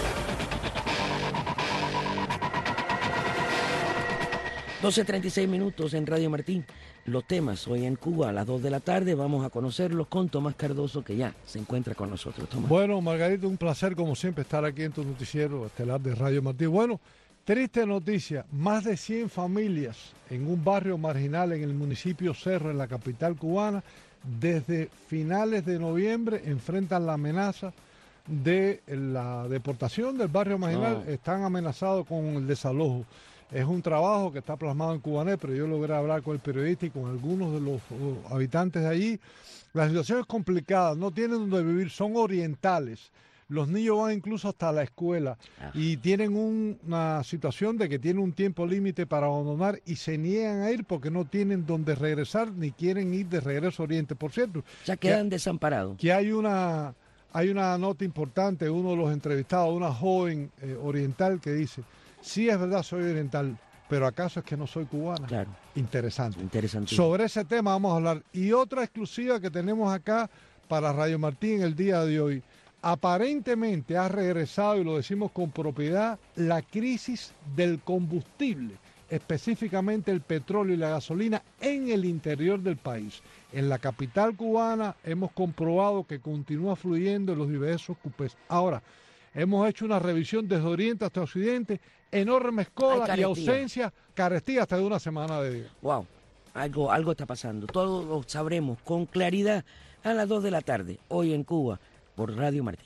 (12:36) en Radio Martín. Los temas hoy en Cuba a las 2 de la tarde. Vamos a conocerlos con Tomás Cardoso, que ya se encuentra con nosotros. Tomás. Bueno, Margarita, un placer como siempre estar aquí en tu noticiero estelar de Radio Martín. Bueno, triste noticia, más de 100 familias en un barrio marginal en el municipio Cerro, en la capital cubana, desde finales de noviembre enfrentan la amenaza de la deportación del barrio marginal. Están amenazados con el desalojo. Es un trabajo que está plasmado en Cubanet, pero yo logré hablar con el periodista y con algunos de los habitantes de allí. La situación es complicada, no tienen donde vivir, son orientales. Los niños van incluso hasta la escuela y tienen una situación de que tienen un tiempo límite para abandonar y se niegan a ir porque no tienen donde regresar ni quieren ir de regreso a Oriente. Por cierto, ya quedan desamparados. Que hay una nota importante, uno de los entrevistados, una joven oriental que dice: sí, es verdad, soy oriental, pero ¿acaso es que no soy cubana? Claro. Interesante. Interesantísimo. Sobre ese tema vamos a hablar. Y otra exclusiva que tenemos acá para Radio Martín en el día de hoy. Aparentemente ha regresado, y lo decimos con propiedad, la crisis del combustible, específicamente el petróleo y la gasolina en el interior del país. En la capital cubana hemos comprobado que continúa fluyendo en los diversos cupés. Ahora, hemos hecho una revisión desde Oriente hasta Occidente, enormes colas y ausencia, carestía hasta de una semana de día. Wow, algo está pasando. Todo lo sabremos con claridad a las 2 de la tarde, hoy en Cuba, por Radio Martín.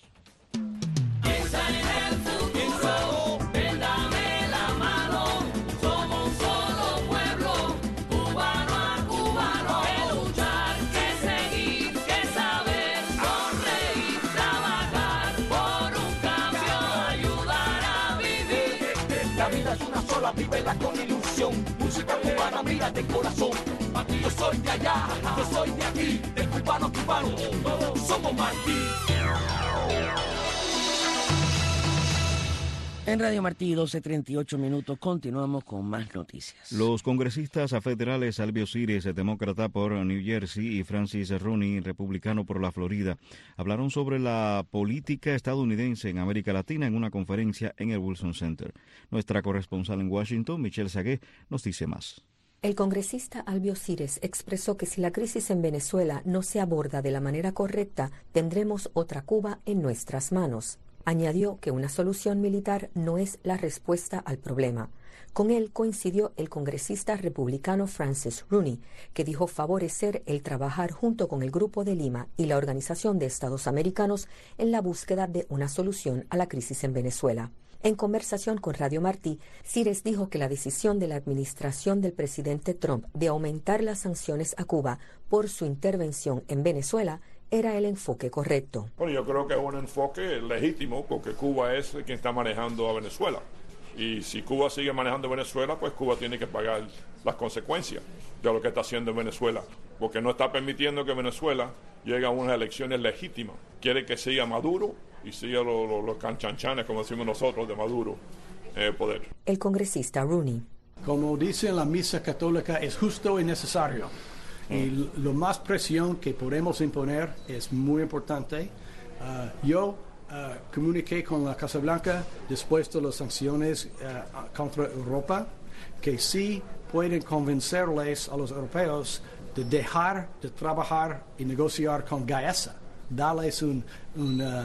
Vívela con ilusión, música cubana, mira de corazón. Aquí yo soy de allá, yo soy de aquí, de cubano a cubano, todos somos Martí. En Radio Martí, 12:38 minutos, continuamos con más noticias. Los congresistas federales Albio Sires, demócrata por New Jersey, y Francis Rooney, republicano por la Florida, hablaron sobre la política estadounidense en América Latina en una conferencia en el Wilson Center. Nuestra corresponsal en Washington, Michelle Sagué, nos dice más. El congresista Albio Sires expresó que si la crisis en Venezuela no se aborda de la manera correcta, tendremos otra Cuba en nuestras manos. Añadió que una solución militar no es la respuesta al problema. Con él coincidió el congresista republicano Francis Rooney, que dijo favorecer el trabajar junto con el Grupo de Lima y la Organización de Estados Americanos en la búsqueda de una solución a la crisis en Venezuela. En conversación con Radio Martí, Sires dijo que la decisión de la administración del presidente Trump de aumentar las sanciones a Cuba por su intervención en Venezuela era el enfoque correcto. Bueno, yo creo que es un enfoque legítimo porque Cuba es quien está manejando a Venezuela. Y si Cuba sigue manejando a Venezuela, pues Cuba tiene que pagar las consecuencias de lo que está haciendo en Venezuela. Porque no está permitiendo que Venezuela llegue a unas elecciones legítimas. Quiere que siga Maduro y siga los canchanchanes, como decimos nosotros, de Maduro en el poder. El congresista Rooney. Como dice la misa católica, es justo y necesario. Y lo más presión que podemos imponer es muy importante. Yo comuniqué con la Casa Blanca después de las sanciones contra Europa que sí pueden convencerles a los europeos de dejar de trabajar y negociar con Gaesa, darles una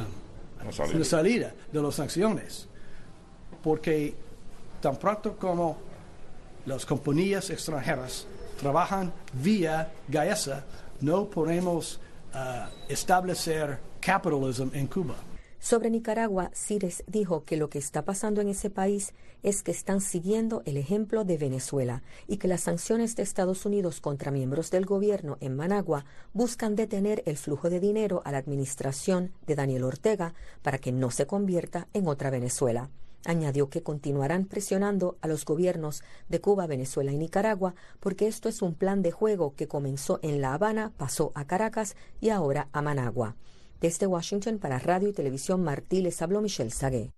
salida de las sanciones, porque tan pronto como las compañías extranjeras trabajan vía Gaesa, no podemos establecer capitalismo en Cuba. Sobre Nicaragua, Sires dijo que lo que está pasando en ese país es que están siguiendo el ejemplo de Venezuela y que las sanciones de Estados Unidos contra miembros del gobierno en Managua buscan detener el flujo de dinero a la administración de Daniel Ortega para que no se convierta en otra Venezuela. Añadió que continuarán presionando a los gobiernos de Cuba, Venezuela y Nicaragua porque esto es un plan de juego que comenzó en La Habana, pasó a Caracas y ahora a Managua. Desde Washington para Radio y Televisión Martí les habló Michelle Sagué.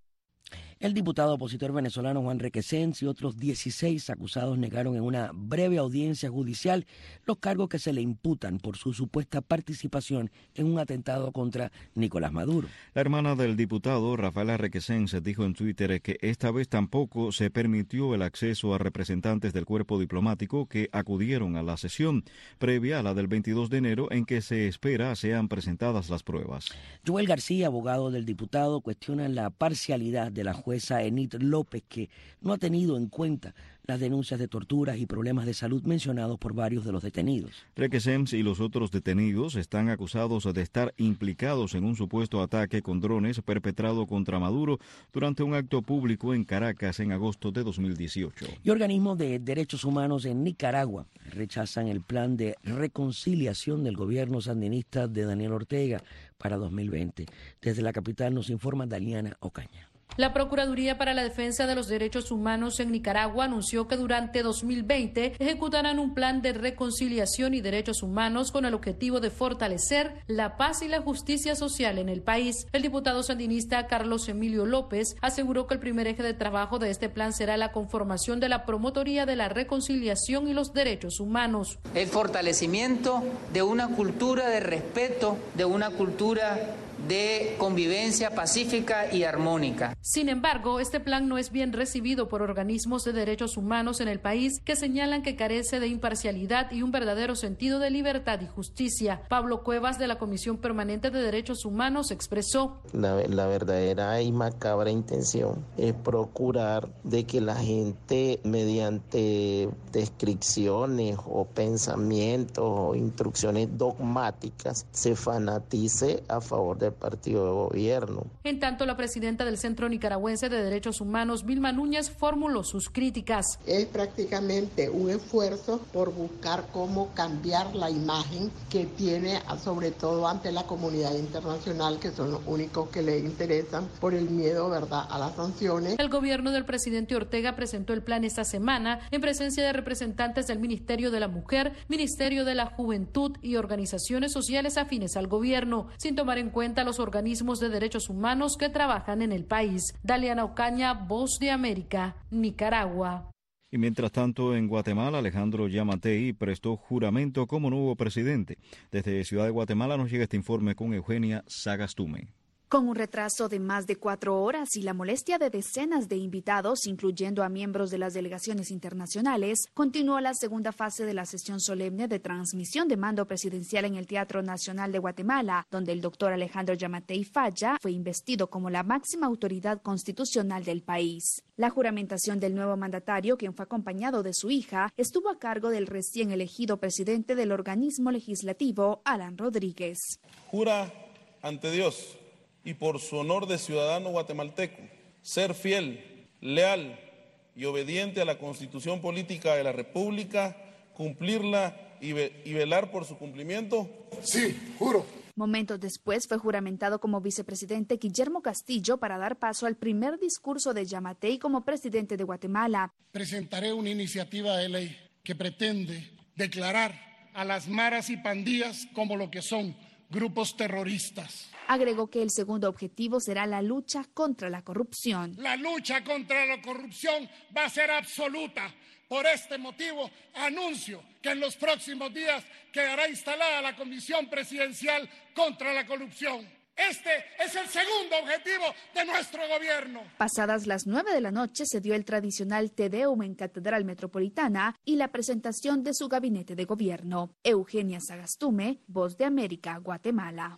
El diputado opositor venezolano Juan Requesens y otros 16 acusados negaron en una breve audiencia judicial los cargos que se le imputan por su supuesta participación en un atentado contra Nicolás Maduro. La hermana del diputado, Rafaela Requesens, dijo en Twitter que esta vez tampoco se permitió el acceso a representantes del cuerpo diplomático que acudieron a la sesión previa a la del 22 de enero en que se espera sean presentadas las pruebas. Joel García, abogado del diputado, cuestiona la parcialidad de la jueza Enid López, que no ha tenido en cuenta las denuncias de torturas y problemas de salud mencionados por varios de los detenidos. Requesens y los otros detenidos están acusados de estar implicados en un supuesto ataque con drones perpetrado contra Maduro durante un acto público en Caracas en agosto de 2018. Y organismos de derechos humanos en Nicaragua rechazan el plan de reconciliación del gobierno sandinista de Daniel Ortega para 2020. Desde la capital nos informa Daliana Ocaña. La Procuraduría para la Defensa de los Derechos Humanos en Nicaragua anunció que durante 2020 ejecutarán un plan de reconciliación y derechos humanos con el objetivo de fortalecer la paz y la justicia social en el país. El diputado sandinista Carlos Emilio López aseguró que el primer eje de trabajo de este plan será la conformación de la Promotoría de la Reconciliación y los Derechos Humanos. El fortalecimiento de una cultura de respeto, de una cultura de convivencia pacífica y armónica. Sin embargo, este plan no es bien recibido por organismos de derechos humanos en el país que señalan que carece de imparcialidad y un verdadero sentido de libertad y justicia. Pablo Cuevas, de la Comisión Permanente de Derechos Humanos, expresó: La verdadera y macabra intención es procurar de que la gente, mediante descripciones o pensamientos o instrucciones dogmáticas, se fanatice a favor del partido de gobierno. En tanto, la presidenta del Centro Nicaragüense de Derechos Humanos, Vilma Núñez, formuló sus críticas. Es prácticamente un esfuerzo por buscar cómo cambiar la imagen que tiene, sobre todo ante la comunidad internacional, que son los únicos que le interesan por el miedo, ¿verdad?, a las sanciones. El gobierno del presidente Ortega presentó el plan esta semana en presencia de representantes del Ministerio de la Mujer, Ministerio de la Juventud y organizaciones sociales afines al gobierno, sin tomar en cuenta los organismos de derechos humanos que trabajan en el país. Daliana Ocaña, Voz de América, Nicaragua. Y mientras tanto, en Guatemala, Alejandro Yamatei prestó juramento como nuevo presidente. Desde Ciudad de Guatemala nos llega este informe con Eugenia Sagastume. Con un retraso de más de 4 horas y la molestia de decenas de invitados, incluyendo a miembros de las delegaciones internacionales, continuó la segunda fase de la sesión solemne de transmisión de mando presidencial en el Teatro Nacional de Guatemala, donde el doctor Alejandro Yamatei Falla fue investido como la máxima autoridad constitucional del país. La juramentación del nuevo mandatario, quien fue acompañado de su hija, estuvo a cargo del recién elegido presidente del organismo legislativo, Alan Rodríguez. Jura ante Dios y por su honor de ciudadano guatemalteco, ser fiel, leal y obediente a la Constitución Política de la República, cumplirla y velar por su cumplimiento. Sí, juro. Momentos después fue juramentado como vicepresidente Guillermo Castillo para dar paso al primer discurso de Yamatei como presidente de Guatemala. Presentaré una iniciativa de ley que pretende declarar a las maras y pandillas como lo que son, grupos terroristas. Agregó que el segundo objetivo será la lucha contra la corrupción. La lucha contra la corrupción va a ser absoluta. Por este motivo, anuncio que en los próximos días quedará instalada la Comisión Presidencial contra la Corrupción. Este es el segundo objetivo de nuestro gobierno. Pasadas las 9 de la noche se dio el tradicional Te Deum en Catedral Metropolitana y la presentación de su gabinete de gobierno. Eugenia Sagastume, Voz de América, Guatemala.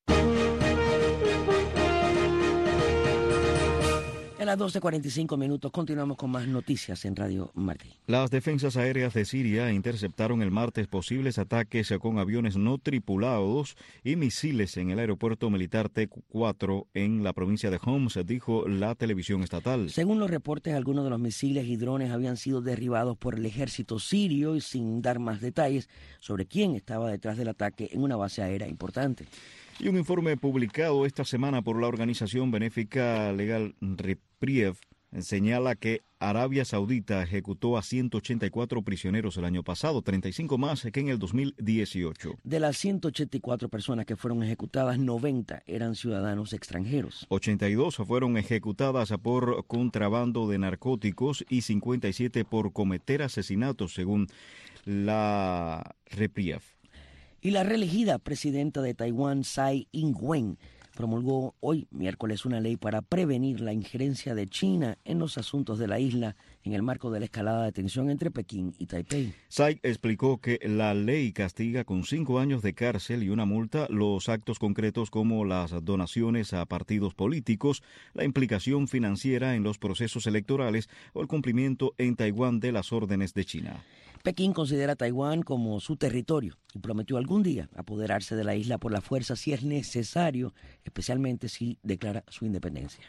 A las 12:45 continuamos con más noticias en Radio Martí. Las defensas aéreas de Siria interceptaron el martes posibles ataques con aviones no tripulados y misiles en el aeropuerto militar T4 en la provincia de Homs, dijo la televisión estatal. Según los reportes, algunos de los misiles y drones habían sido derribados por el ejército sirio y sin dar más detalles sobre quién estaba detrás del ataque en una base aérea importante. Y un informe publicado esta semana por la organización benéfica legal Reprieve señala que Arabia Saudita ejecutó a 184 prisioneros el año pasado, 35 más que en el 2018. De las 184 personas que fueron ejecutadas, 90 eran ciudadanos extranjeros. 82 fueron ejecutadas por contrabando de narcóticos y 57 por cometer asesinatos, según la Reprieve. Y la reelegida presidenta de Taiwán, Tsai Ing-wen, promulgó hoy, miércoles, una ley para prevenir la injerencia de China en los asuntos de la isla en el marco de la escalada de tensión entre Pekín y Taipei. Tsai explicó que la ley castiga con 5 años de cárcel y una multa los actos concretos como las donaciones a partidos políticos, la implicación financiera en los procesos electorales o el cumplimiento en Taiwán de las órdenes de China. Pekín considera a Taiwán como su territorio y prometió algún día apoderarse de la isla por la fuerza si es necesario, especialmente si declara su independencia.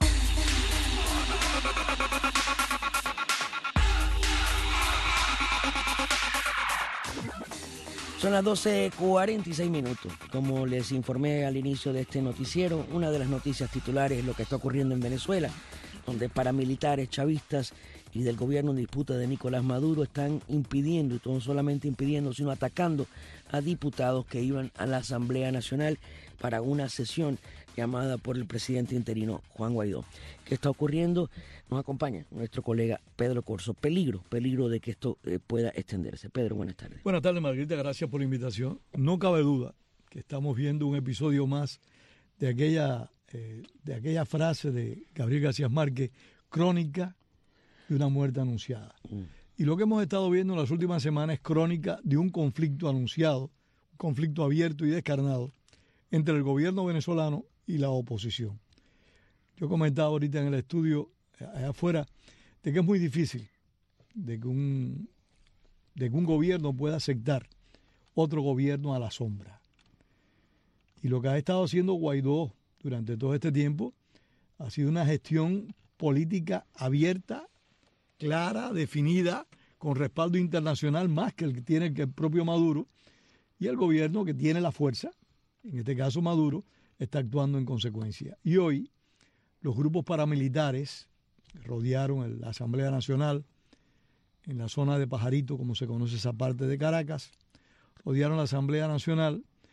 Son las 12:46. Como les informé al inicio de este noticiero, una de las noticias titulares es lo que está ocurriendo en Venezuela, donde paramilitares chavistas y del gobierno en disputa de Nicolás Maduro están impidiendo, y no solamente impidiendo, sino atacando a diputados que iban a la Asamblea Nacional para una sesión llamada por el presidente interino Juan Guaidó. ¿Qué está ocurriendo? Nos acompaña nuestro colega Pedro Corso. Peligro de que esto pueda extenderse. Pedro, buenas tardes. Buenas tardes, Margarita, gracias por la invitación. No cabe duda que estamos viendo un episodio más de aquella frase de Gabriel García Márquez, crónica de una muerte anunciada. Y lo que hemos estado viendo en las últimas semanas es crónica de un conflicto anunciado, un conflicto abierto y descarnado entre el gobierno venezolano y la oposición. Yo comentaba ahorita en el estudio allá afuera de que es muy difícil de que un gobierno pueda aceptar otro gobierno a la sombra. Y lo que ha estado haciendo Guaidó durante todo este tiempo ha sido una gestión política abierta, clara, definida, con respaldo internacional más que el que tiene el propio Maduro, y el gobierno que tiene la fuerza, en este caso Maduro, está actuando en consecuencia. Y hoy los grupos paramilitares rodearon la Asamblea Nacional en la zona de Pajarito, como se conoce esa parte de Caracas, rodearon la Asamblea Nacional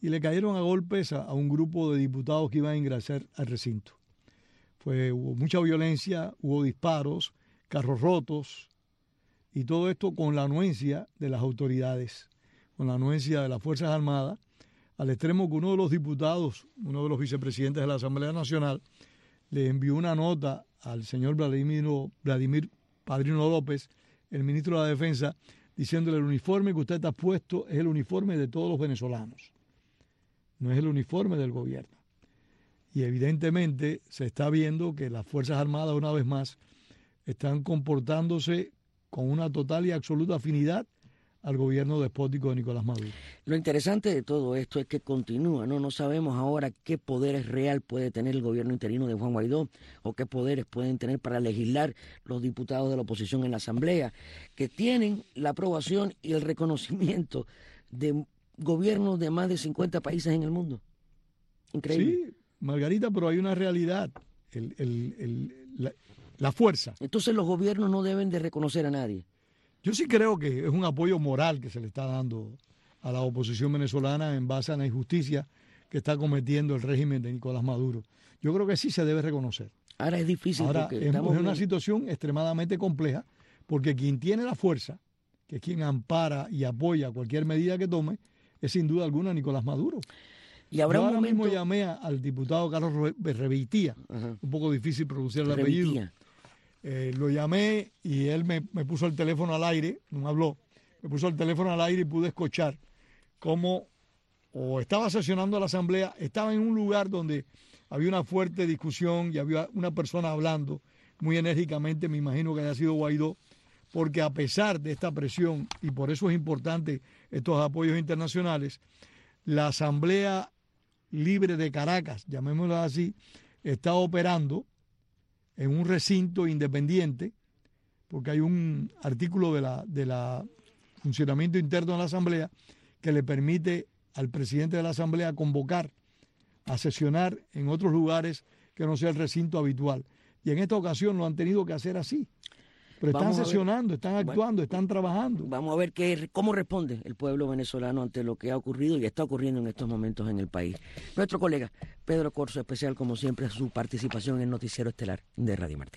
y le cayeron a golpes a un grupo de diputados que iban a ingresar al recinto. Hubo mucha violencia, hubo disparos, carros rotos, y todo esto con la anuencia de las autoridades, con la anuencia de las Fuerzas Armadas, al extremo que uno de los diputados, uno de los vicepresidentes de la Asamblea Nacional, le envió una nota al señor Vladimir Padrino López, el ministro de la Defensa, diciéndole: el uniforme que usted está puesto es el uniforme de todos los venezolanos, no es el uniforme del gobierno. Y evidentemente se está viendo que las Fuerzas Armadas, una vez más, están comportándose con una total y absoluta afinidad al gobierno despótico de Nicolás Maduro. Lo interesante de todo esto es que continúa, ¿no? No sabemos ahora qué poderes real puede tener el gobierno interino de Juan Guaidó o qué poderes pueden tener para legislar los diputados de la oposición en la Asamblea, que tienen la aprobación y el reconocimiento de gobiernos de más de 50 países en el mundo. Increíble. Sí, Margarita, pero hay una realidad, la fuerza. Entonces los gobiernos no deben de reconocer a nadie. Yo sí creo que es un apoyo moral que se le está dando a la oposición venezolana en base a la injusticia que está cometiendo el régimen de Nicolás Maduro. Yo creo que sí se debe reconocer. Ahora es difícil. Ahora porque es una situación extremadamente compleja, porque quien tiene la fuerza, que es quien ampara y apoya cualquier medida que tome, es sin duda alguna Nicolás Maduro. Y habrá Yo un ahora momento... mismo llamé al diputado Carlos Rebeitía, un poco difícil pronunciar el apellido. Lo llamé y él me puso el teléfono al aire, no me habló, me puso el teléfono al aire y pude escuchar cómo estaba sesionando la Asamblea, estaba en un lugar donde había una fuerte discusión y había una persona hablando muy enérgicamente, me imagino que haya sido Guaidó, porque a pesar de esta presión, y por eso es importante estos apoyos internacionales, la Asamblea Libre de Caracas, llamémosla así, está operando en un recinto independiente, porque hay un artículo de la funcionamiento interno de la Asamblea que le permite al presidente de la Asamblea convocar a sesionar en otros lugares que no sea el recinto habitual. Y en esta ocasión lo han tenido que hacer así. Pero están sesionando, están actuando, están trabajando. Vamos a ver cómo responde el pueblo venezolano ante lo que ha ocurrido y está ocurriendo en estos momentos en el país. Nuestro colega Pedro Corzo, especial como siempre, su participación en el Noticiero Estelar de Radio Martí.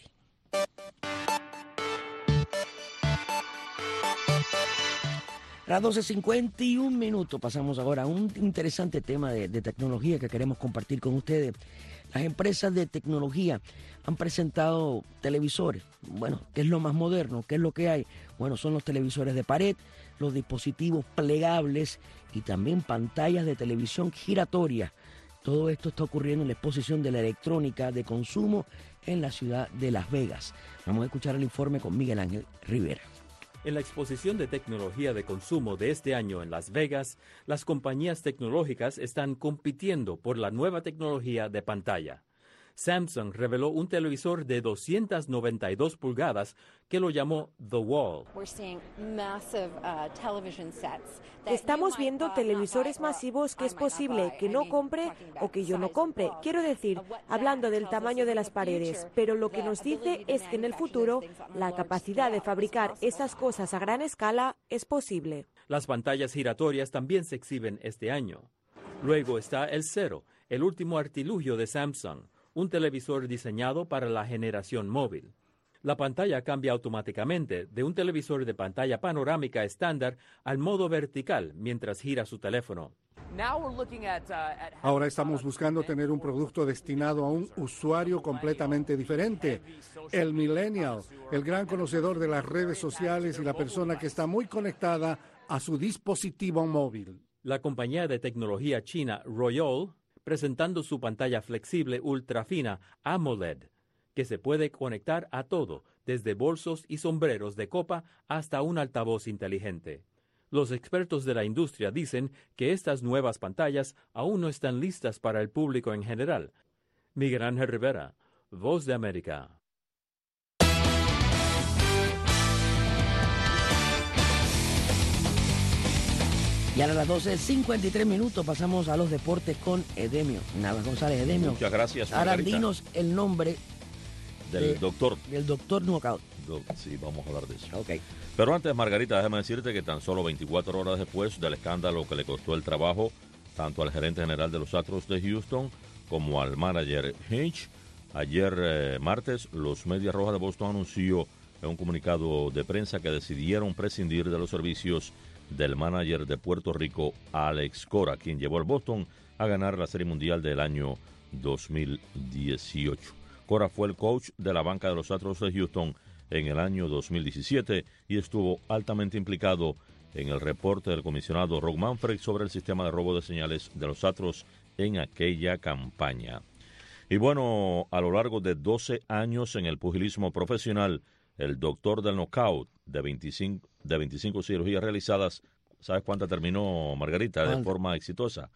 A las 12:51 pasamos ahora a un interesante tema de tecnología que queremos compartir con ustedes. Las empresas de tecnología han presentado televisores. Bueno, ¿qué es lo más moderno? ¿Qué es lo que hay? Bueno, son los televisores de pared, los dispositivos plegables y también pantallas de televisión giratoria. Todo esto está ocurriendo en la exposición de la electrónica de consumo en la ciudad de Las Vegas. Vamos a escuchar el informe con Miguel Ángel Rivera. En la exposición de tecnología de consumo de este año en Las Vegas, las compañías tecnológicas están compitiendo por la nueva tecnología de pantalla. Samsung reveló un televisor de 292 pulgadas que lo llamó The Wall. Estamos viendo televisores masivos que es posible que no compre o que yo no compre. Quiero decir, hablando del tamaño de las paredes, pero lo que nos dice es que en el futuro la capacidad de fabricar esas cosas a gran escala es posible. Las pantallas giratorias también se exhiben este año. Luego está el Zero, el último artilugio de Samsung, un televisor diseñado para la generación móvil. La pantalla cambia automáticamente de un televisor de pantalla panorámica estándar al modo vertical mientras gira su teléfono. Ahora estamos buscando tener un producto destinado a un usuario completamente diferente. El millennial, el gran conocedor de las redes sociales y la persona que está muy conectada a su dispositivo móvil. La compañía de tecnología china Royole presentando su pantalla flexible ultrafina AMOLED, que se puede conectar a todo, desde bolsos y sombreros de copa hasta un altavoz inteligente. Los expertos de la industria dicen que estas nuevas pantallas aún no están listas para el público en general. Miguel Ángel Rivera, Voz de América. Y a las 12:53 pasamos a los deportes con Edemio Navas González. Edemio, muchas gracias, Margarita. Ahora dinos el nombre del doctor. Del doctor Knockout. Sí, vamos a hablar de eso. Okay. Pero antes, Margarita, déjame decirte que tan solo 24 horas después del escándalo que le costó el trabajo tanto al gerente general de los Astros de Houston como al manager Hinch. Ayer martes, los Medias Rojas de Boston anunció en un comunicado de prensa que decidieron prescindir de los servicios del manager de Puerto Rico, Alex Cora, quien llevó al Boston a ganar la Serie Mundial del año 2018. Cora fue el coach de la banca de los Astros de Houston en el año 2017 y estuvo altamente implicado en el reporte del comisionado Rob Manfred sobre el sistema de robo de señales de los Astros en aquella campaña. Y bueno, a lo largo de 12 años en el pugilismo profesional, el doctor del knockout de 25 cirugías realizadas, ¿sabes cuántas terminó, Margarita, de forma exitosa?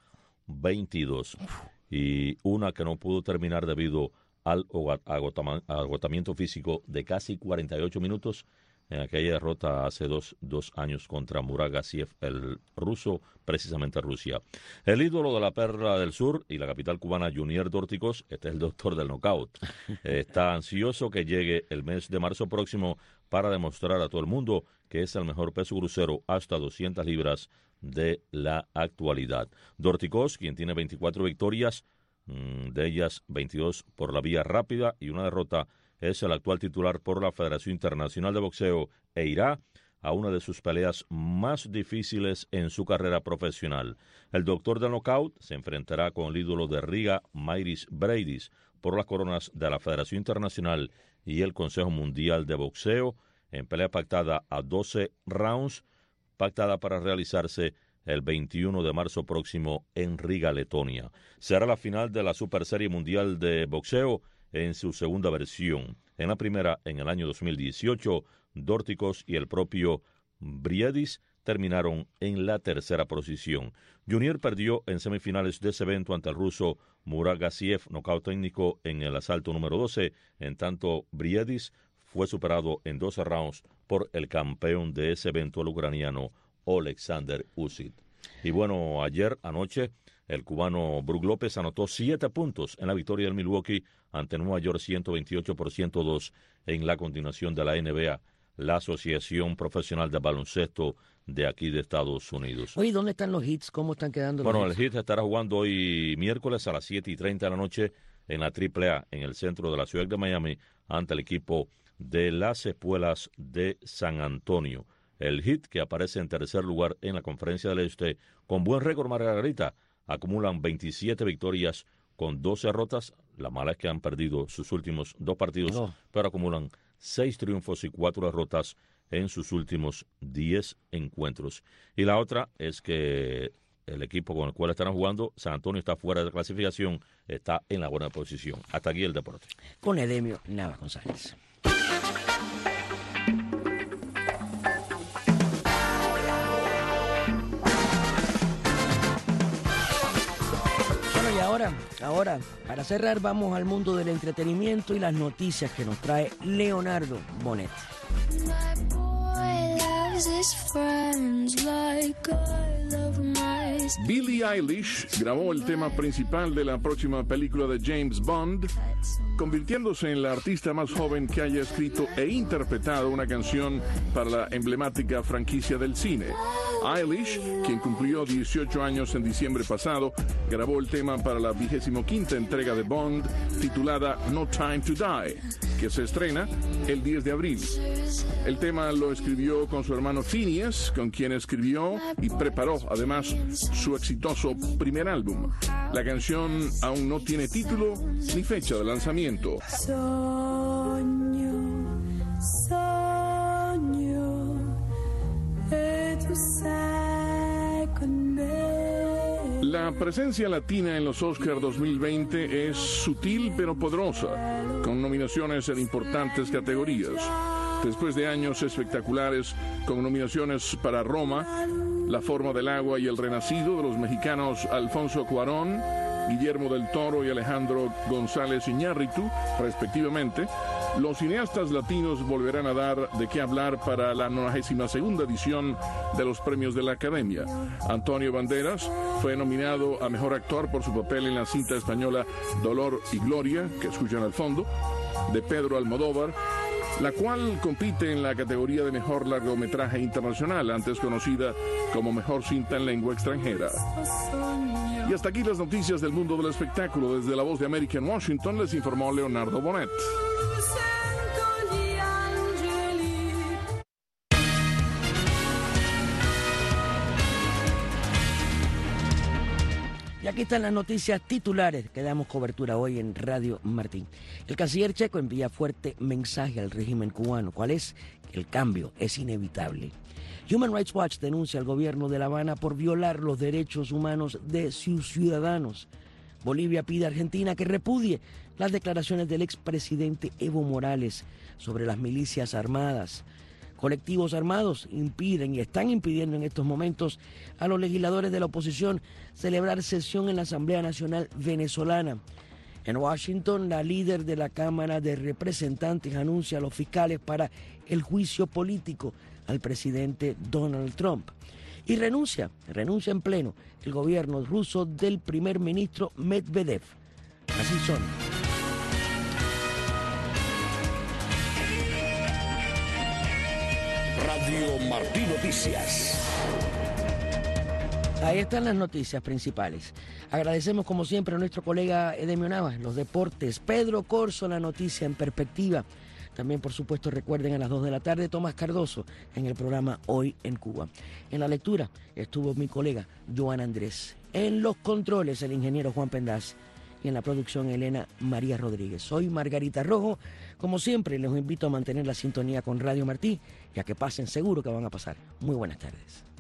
22. Y una que no pudo terminar debido al agotamiento físico de casi 48 minutos en aquella derrota hace dos años contra Murat Gassiev, el ruso, precisamente Rusia. El ídolo de la Perla del Sur y la capital cubana, Junior Dorticós, este es el doctor del knockout, está ansioso que llegue el mes de marzo próximo para demostrar a todo el mundo que es el mejor peso crucero hasta 200 libras de la actualidad. Dorticós, quien tiene 24 victorias, de ellas 22 por la vía rápida y una derrota, es el actual titular por la Federación Internacional de Boxeo e irá a una de sus peleas más difíciles en su carrera profesional. El doctor del knockout se enfrentará con el ídolo de Riga, Mairis Briedis, por las coronas de la Federación Internacional y el Consejo Mundial de Boxeo, en pelea pactada a 12 rounds, pactada para realizarse el 21 de marzo próximo en Riga, Letonia. Será la final de la Super Serie Mundial de Boxeo en su segunda versión. En la primera, en el año 2018, Dorticós y el propio Briedis terminaron en la tercera posición. Junior perdió en semifinales de ese evento ante el ruso Murat Gassiev, nocaut técnico en el asalto número 12, en tanto Briedis fue superado en 12 rounds por el campeón de ese evento, el ucraniano Alexander Usyk. Y bueno, anoche, el cubano Brook López anotó 7 puntos en la victoria del Milwaukee ante Nueva York 128-102 en la continuación de la NBA, la Asociación Profesional de Baloncesto de aquí de Estados Unidos. Oye, ¿dónde están los Hits? ¿Cómo están quedando los Hits? Bueno, el Heat estará jugando hoy miércoles a las 7:30 de la noche en la AAA, en el centro de la ciudad de Miami, ante el equipo de las Espuelas de San Antonio. El Heat, que aparece en tercer lugar en la Conferencia del Este, con buen récord, Margarita, acumulan 27 victorias con 12 derrotas. La mala es que han perdido sus últimos 2 partidos, pero acumulan 6 triunfos y 4 derrotas en sus últimos 10 encuentros. Y la otra es que el equipo con el cual estarán jugando, San Antonio, está fuera de clasificación, está en la buena posición. Hasta aquí el deporte. Con Edemio Navas González. Ahora, para cerrar, vamos al mundo del entretenimiento y las noticias que nos trae Leonardo Bonet. Billie Eilish grabó el tema principal de la próxima película de James Bond, convirtiéndose en la artista más joven que haya escrito e interpretado una canción para la emblemática franquicia del cine. Eilish, quien cumplió 18 años en diciembre pasado, grabó el tema para la 25ª entrega de Bond, titulada No Time to Die, que se estrena el 10 de abril. El tema lo escribió con su hermano Phineas, con quien escribió y preparó además su exitoso primer álbum. La canción aún no tiene título ni fecha de lanzamiento. La presencia latina en los Oscars 2020 es sutil pero poderosa, con nominaciones en importantes categorías. Después de años espectaculares con nominaciones para Roma, La forma del agua y El renacido de los mexicanos Alfonso Cuarón, Guillermo del Toro y Alejandro González Iñárritu, respectivamente, los cineastas latinos volverán a dar de qué hablar para la 92ª edición de los premios de la Academia. Antonio Banderas fue nominado a Mejor Actor por su papel en la cinta española Dolor y Gloria, que escuchan al fondo, de Pedro Almodóvar, la cual compite en la categoría de mejor largometraje internacional, antes conocida como mejor cinta en lengua extranjera. Y hasta aquí las noticias del mundo del espectáculo. Desde La Voz de América en Washington les informó Leonardo Bonet. Y aquí están las noticias titulares que damos cobertura hoy en Radio Martín. El canciller checo envía fuerte mensaje al régimen cubano. ¿Cuál es? Que el cambio es inevitable. Human Rights Watch denuncia al gobierno de La Habana por violar los derechos humanos de sus ciudadanos. Bolivia pide a Argentina que repudie las declaraciones del expresidente Evo Morales sobre las milicias armadas. Colectivos armados impiden y están impidiendo en estos momentos a los legisladores de la oposición celebrar sesión en la Asamblea Nacional Venezolana. En Washington, la líder de la Cámara de Representantes anuncia a los fiscales para el juicio político al presidente Donald Trump. Y renuncia en pleno el gobierno ruso del primer ministro Medvedev. Así son. Radio Martín Noticias. Ahí están las noticias principales. Agradecemos como siempre a nuestro colega Edemio Navas, los deportes, Pedro Corso, la noticia en perspectiva. También, por supuesto, recuerden a las 2 de la tarde Tomás Cardoso en el programa Hoy en Cuba. En la lectura estuvo mi colega Joan Andrés. En los controles el ingeniero Juan Pendaz. Y en la producción Elena María Rodríguez. Soy Margarita Rojo. Como siempre, les invito a mantener la sintonía con Radio Martí y a que pasen, seguro que van a pasar. Muy buenas tardes.